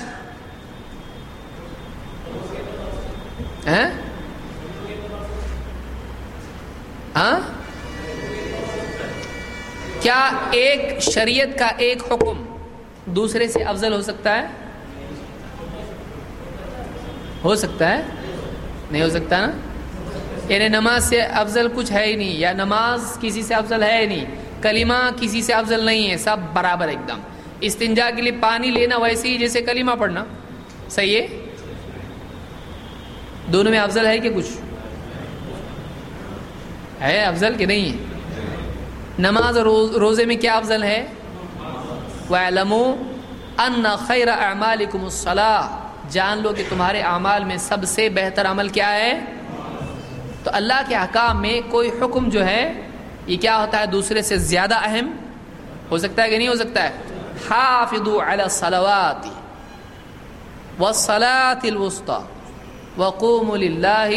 کیا ایک شریعت کا ایک حکم دوسرے سے افضل ہو سکتا ہے؟ ہو سکتا ہے؟ نہیں ہو سکتا نا؟ یعنی نماز سے افضل کچھ ہے ہی نہیں، یا نماز کسی سے افضل ہے ہی نہیں، کلمہ کسی سے افضل نہیں ہے، سب برابر ایک دم۔ استنجا کے لیے پانی لینا ویسے ہی جیسے کلمہ پڑھنا، صحیح ہے؟ دونوں میں افضل ہے کہ کچھ ہے افضل کہ نہیں ہے؟ نماز اور روزے میں کیا افضل ہے؟ وَاعْلَمُوا أَنَّ خَيْرَ أَعْمَالِكُمُ الصَّلَاةُ، جان لو کہ تمہارے اعمال میں سب سے بہتر عمل کیا ہے؟ تو اللہ کے احکام میں کوئی حکم جو ہے یہ کیا ہوتا ہے؟ دوسرے سے زیادہ اہم ہو سکتا ہے کہ نہیں ہو سکتا ہے؟ حافظوا علی الصلوات والصلاة الوسطى وقوموا للہ،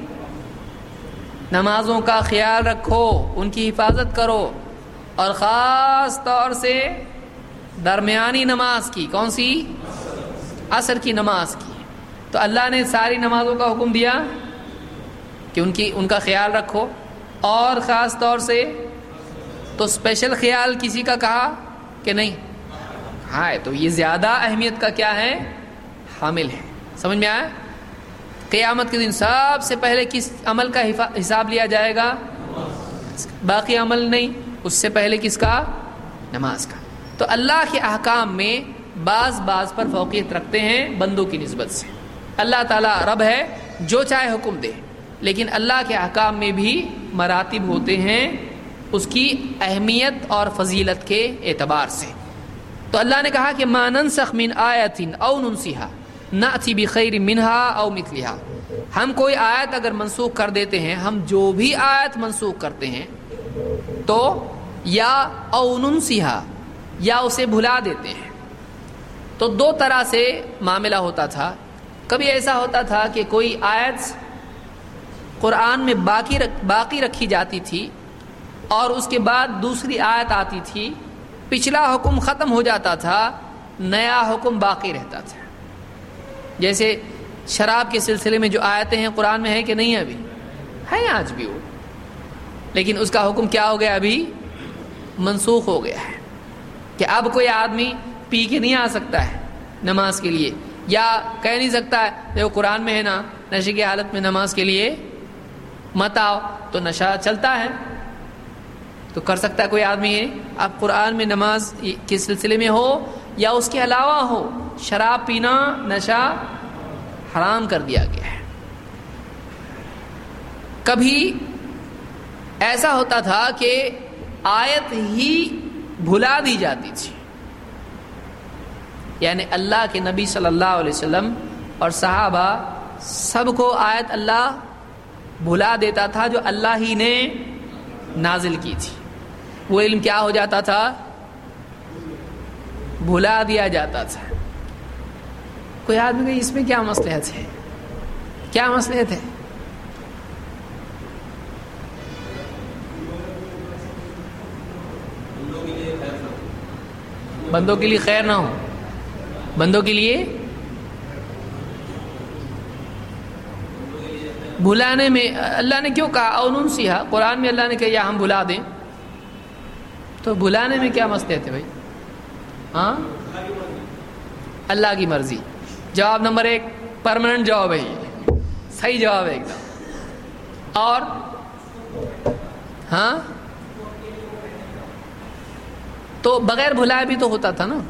نمازوں کا خیال رکھو، ان کی حفاظت کرو، اور خاص طور سے درمیانی نماز کی، کون سی؟ عصر کی نماز کی۔ تو اللہ نے ساری نمازوں کا حکم دیا کہ ان کا خیال رکھو، اور خاص طور سے تو اسپیشل خیال کسی کا کہا کہ نہیں؟ ہاں، تو یہ زیادہ اہمیت کا کیا ہے؟ حامل ہے۔ سمجھ میں آیا؟ قیامت کے دن سب سے پہلے کس عمل کا حساب لیا جائے گا؟ باقی عمل نہیں، اس سے پہلے کس کا؟ نماز کا۔ تو اللہ کے احکام میں بعض پر فوقیت رکھتے ہیں بندوں کی نسبت سے۔ اللہ تعالیٰ رب ہے، جو چاہے حکم دے، لیکن اللہ کے احکام میں بھی مراتب ہوتے ہیں اس کی اہمیت اور فضیلت کے اعتبار سے۔ تو اللہ نے کہا کہ ما ننسخ من آیت او ننسیہا نأتی بخیر منہا او مثلہا، ہم کوئی آیت اگر منسوخ کر دیتے ہیں، ہم جو بھی آیت منسوخ کرتے ہیں تو یا او ننسیہا، یا اسے بھلا دیتے ہیں۔ تو دو طرح سے معاملہ ہوتا تھا۔ کبھی ایسا ہوتا تھا کہ کوئی آیت قرآن میں باقی رکھی جاتی تھی اور اس کے بعد دوسری آیت آتی تھی، پچھلا حکم ختم ہو جاتا تھا، نیا حکم باقی رہتا تھا۔ جیسے شراب کے سلسلے میں جو آیتیں ہیں قرآن میں ہے کہ نہیں؟ ابھی ہے، آج بھی وہ، لیکن اس کا حکم کیا ہو گیا؟ ابھی منسوخ ہو گیا ہے کہ اب کوئی آدمی پی کے نہیں آ سکتا ہے نماز کے لیے، یا کہہ نہیں سکتا ہے دیکھو قرآن میں ہے نا نشے کی حالت میں نماز کے لیے مت آؤ، تو نشہ چلتا ہے تو کر سکتا ہے کوئی آدمی ہے؟ اب قرآن میں نماز کے سلسلے میں ہو یا اس کے علاوہ ہو، شراب پینا، نشہ حرام کر دیا گیا ہے۔ کبھی ایسا ہوتا تھا کہ آیت ہی بھلا دی جاتی تھی، یعنی اللہ کے نبی صلی اللہ علیہ وسلم اور صحابہ سب کو آیت اللہ بھلا دیتا تھا جو اللہ ہی نے نازل کی تھی. وہ علم کیا ہو جاتا تھا؟ بھلا دیا جاتا تھا. کوئی آدمی کہ اس میں کیا مصلحت ہے؟ کیا مصلحت ہے؟ بندوں کے لیے خیر نہ ہو. بندوں کے لیے بھلانے میں اللہ نے کیوں کہا او ننسیھا؟ قرآن میں اللہ نے کہا یا ہم بھلا دیں. تو بھلانے میں کیا مصلحت ہے بھائی؟ ہاں، اللہ کی مرضی. جواب نمبر 1 پرماننٹ جواب ہے، یہ صحیح جواب ہے ایک دم. اور ہاں تو بغیر بھلائے بھی تو ہوتا تھا نا،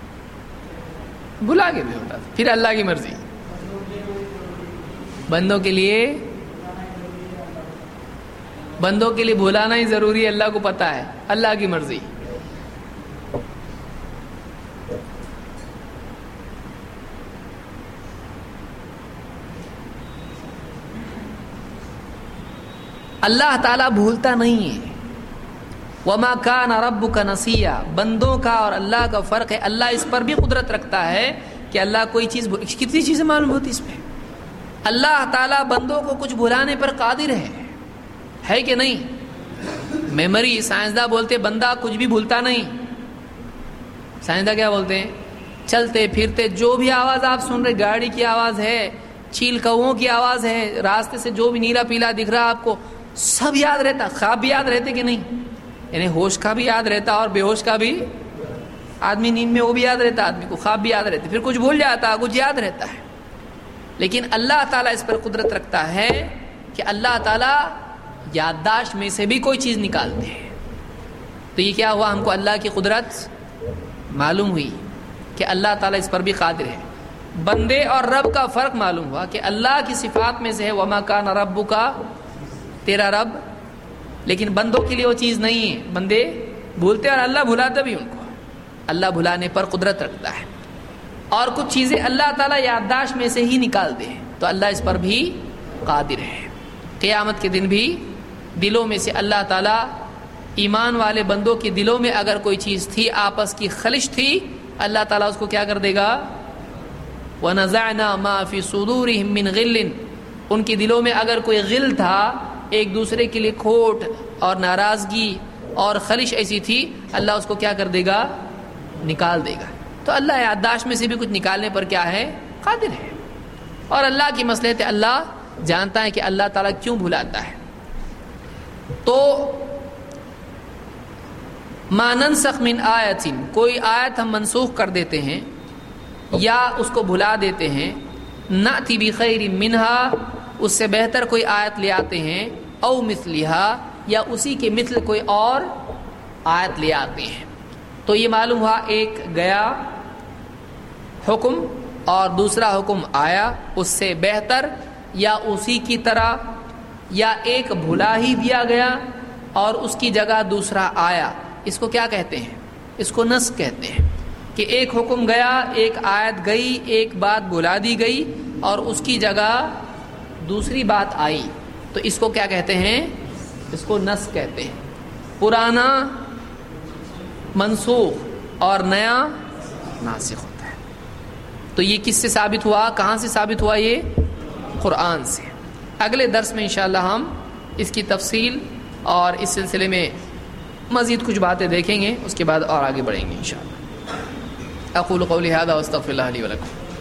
بھلا کے بھی ہوتا تھا. پھر اللہ کی مرضی. بندوں کے لیے بھلانا ہی ضروری ہے، اللہ کو پتا ہے. اللہ کی مرضی. اللہ تعالیٰ بھولتا نہیں ہے. وما کان ربک نسیا. بندوں کا اور اللہ کا فرق ہے، اللہ اس پر بھی قدرت رکھتا ہے کہ اللہ کوئی چیز کتنی چیزیں معلوم ہوتی اس پہ. اللہ تعالیٰ بندوں کو کچھ بھلانے پر قادر ہے کہ نہیں؟ میموری سائنسداں بولتے بندہ کچھ بھی بھولتا نہیں. سائنسداں کیا بولتے ہیں؟ چلتے پھرتے جو بھی آواز آپ سن رہے، گاڑی کی آواز ہے، چیل کووں کی آواز ہے، راستے سے جو بھی نیلا پیلا دکھ رہا آپ کو، سب یاد رہتا. خواب بھی یاد رہتے کہ نہیں؟ یعنی ہوش کا بھی یاد رہتا اور بے ہوش کا بھی. آدمی نیند میں وہ بھی یاد رہتا آدمی کو، خواب بھی یاد رہتے، پھر کچھ بھول جاتا کچھ یاد رہتا ہے. لیکن اللہ تعالیٰ اس پر قدرت رکھتا ہے کہ اللہ تعالیٰ یادداشت میں سے بھی کوئی چیز نکالتے ہیں. تو یہ کیا ہوا؟ ہم کو اللہ کی قدرت معلوم ہوئی کہ اللہ تعالیٰ اس پر بھی قادر ہے. بندے اور رب کا فرق معلوم ہوا کہ اللہ کی صفات میں سے ہے وما کان ربک، تیرا رب. لیکن بندوں کے لیے وہ چیز نہیں ہے. بندے بھولتے اور اللہ بھلاتا بھی ان کو. اللہ بھلانے پر قدرت رکھتا ہے. اور کچھ چیزیں اللہ تعالیٰ یادداشت میں سے ہی نکال دے تو اللہ اس پر بھی قادر ہے. قیامت کے دن بھی دلوں میں سے اللہ تعالیٰ ایمان والے بندوں کے دلوں میں اگر کوئی چیز تھی، آپس کی خلش تھی، اللہ تعالیٰ اس کو کیا کر دے گا؟ وَنَزَعْنَا مَا فِي صُدُورِهِم مِّن غِلٍّ. ان کے دلوں میں اگر کوئی غل تھا، ایک دوسرے کے لیے کھوٹ اور ناراضگی اور خلش ایسی تھی، اللہ اس کو کیا کر دے گا؟ نکال دے گا. تو اللہ یادداشت میں سے بھی کچھ نکالنے پر کیا ہے؟ قادر ہے. اور اللہ کی مصلحت ہے، اللہ جانتا ہے کہ اللہ تعالیٰ کیوں بھلاتا ہے. تو ما ننسخ من آیت، کوئی آیت ہم منسوخ کر دیتے ہیں یا اس کو بھلا دیتے ہیں، نأتی بخیر منہا، اس سے بہتر کوئی آیت لے آتے ہیں، او مثلہا، یا اسی کے مثل کوئی اور آیت لے آتے ہیں. تو یہ معلوم ہوا ایک گیا حکم اور دوسرا حکم آیا اس سے بہتر یا اسی کی طرح، یا ایک بھلا ہی دیا گیا اور اس کی جگہ دوسرا آیا. اس کو کیا کہتے ہیں؟ اس کو نسخ کہتے ہیں کہ ایک حکم گیا، ایک آیت گئی، ایک بات بھلا دی گئی اور اس کی جگہ دوسری بات آئی. تو اس کو کیا کہتے ہیں؟ اس کو نسخ کہتے ہیں. پرانا منسوخ اور نیا ناسخ ہوتا ہے. تو یہ کس سے ثابت ہوا؟ کہاں سے ثابت ہوا؟ یہ قرآن سے. اگلے درس میں انشاءاللہ ہم اس کی تفصیل اور اس سلسلے میں مزید کچھ باتیں دیکھیں گے، اس کے بعد اور آگے بڑھیں گے انشاءاللہ. اقول قولی ھذا واستغفر اللہ لی ولکم.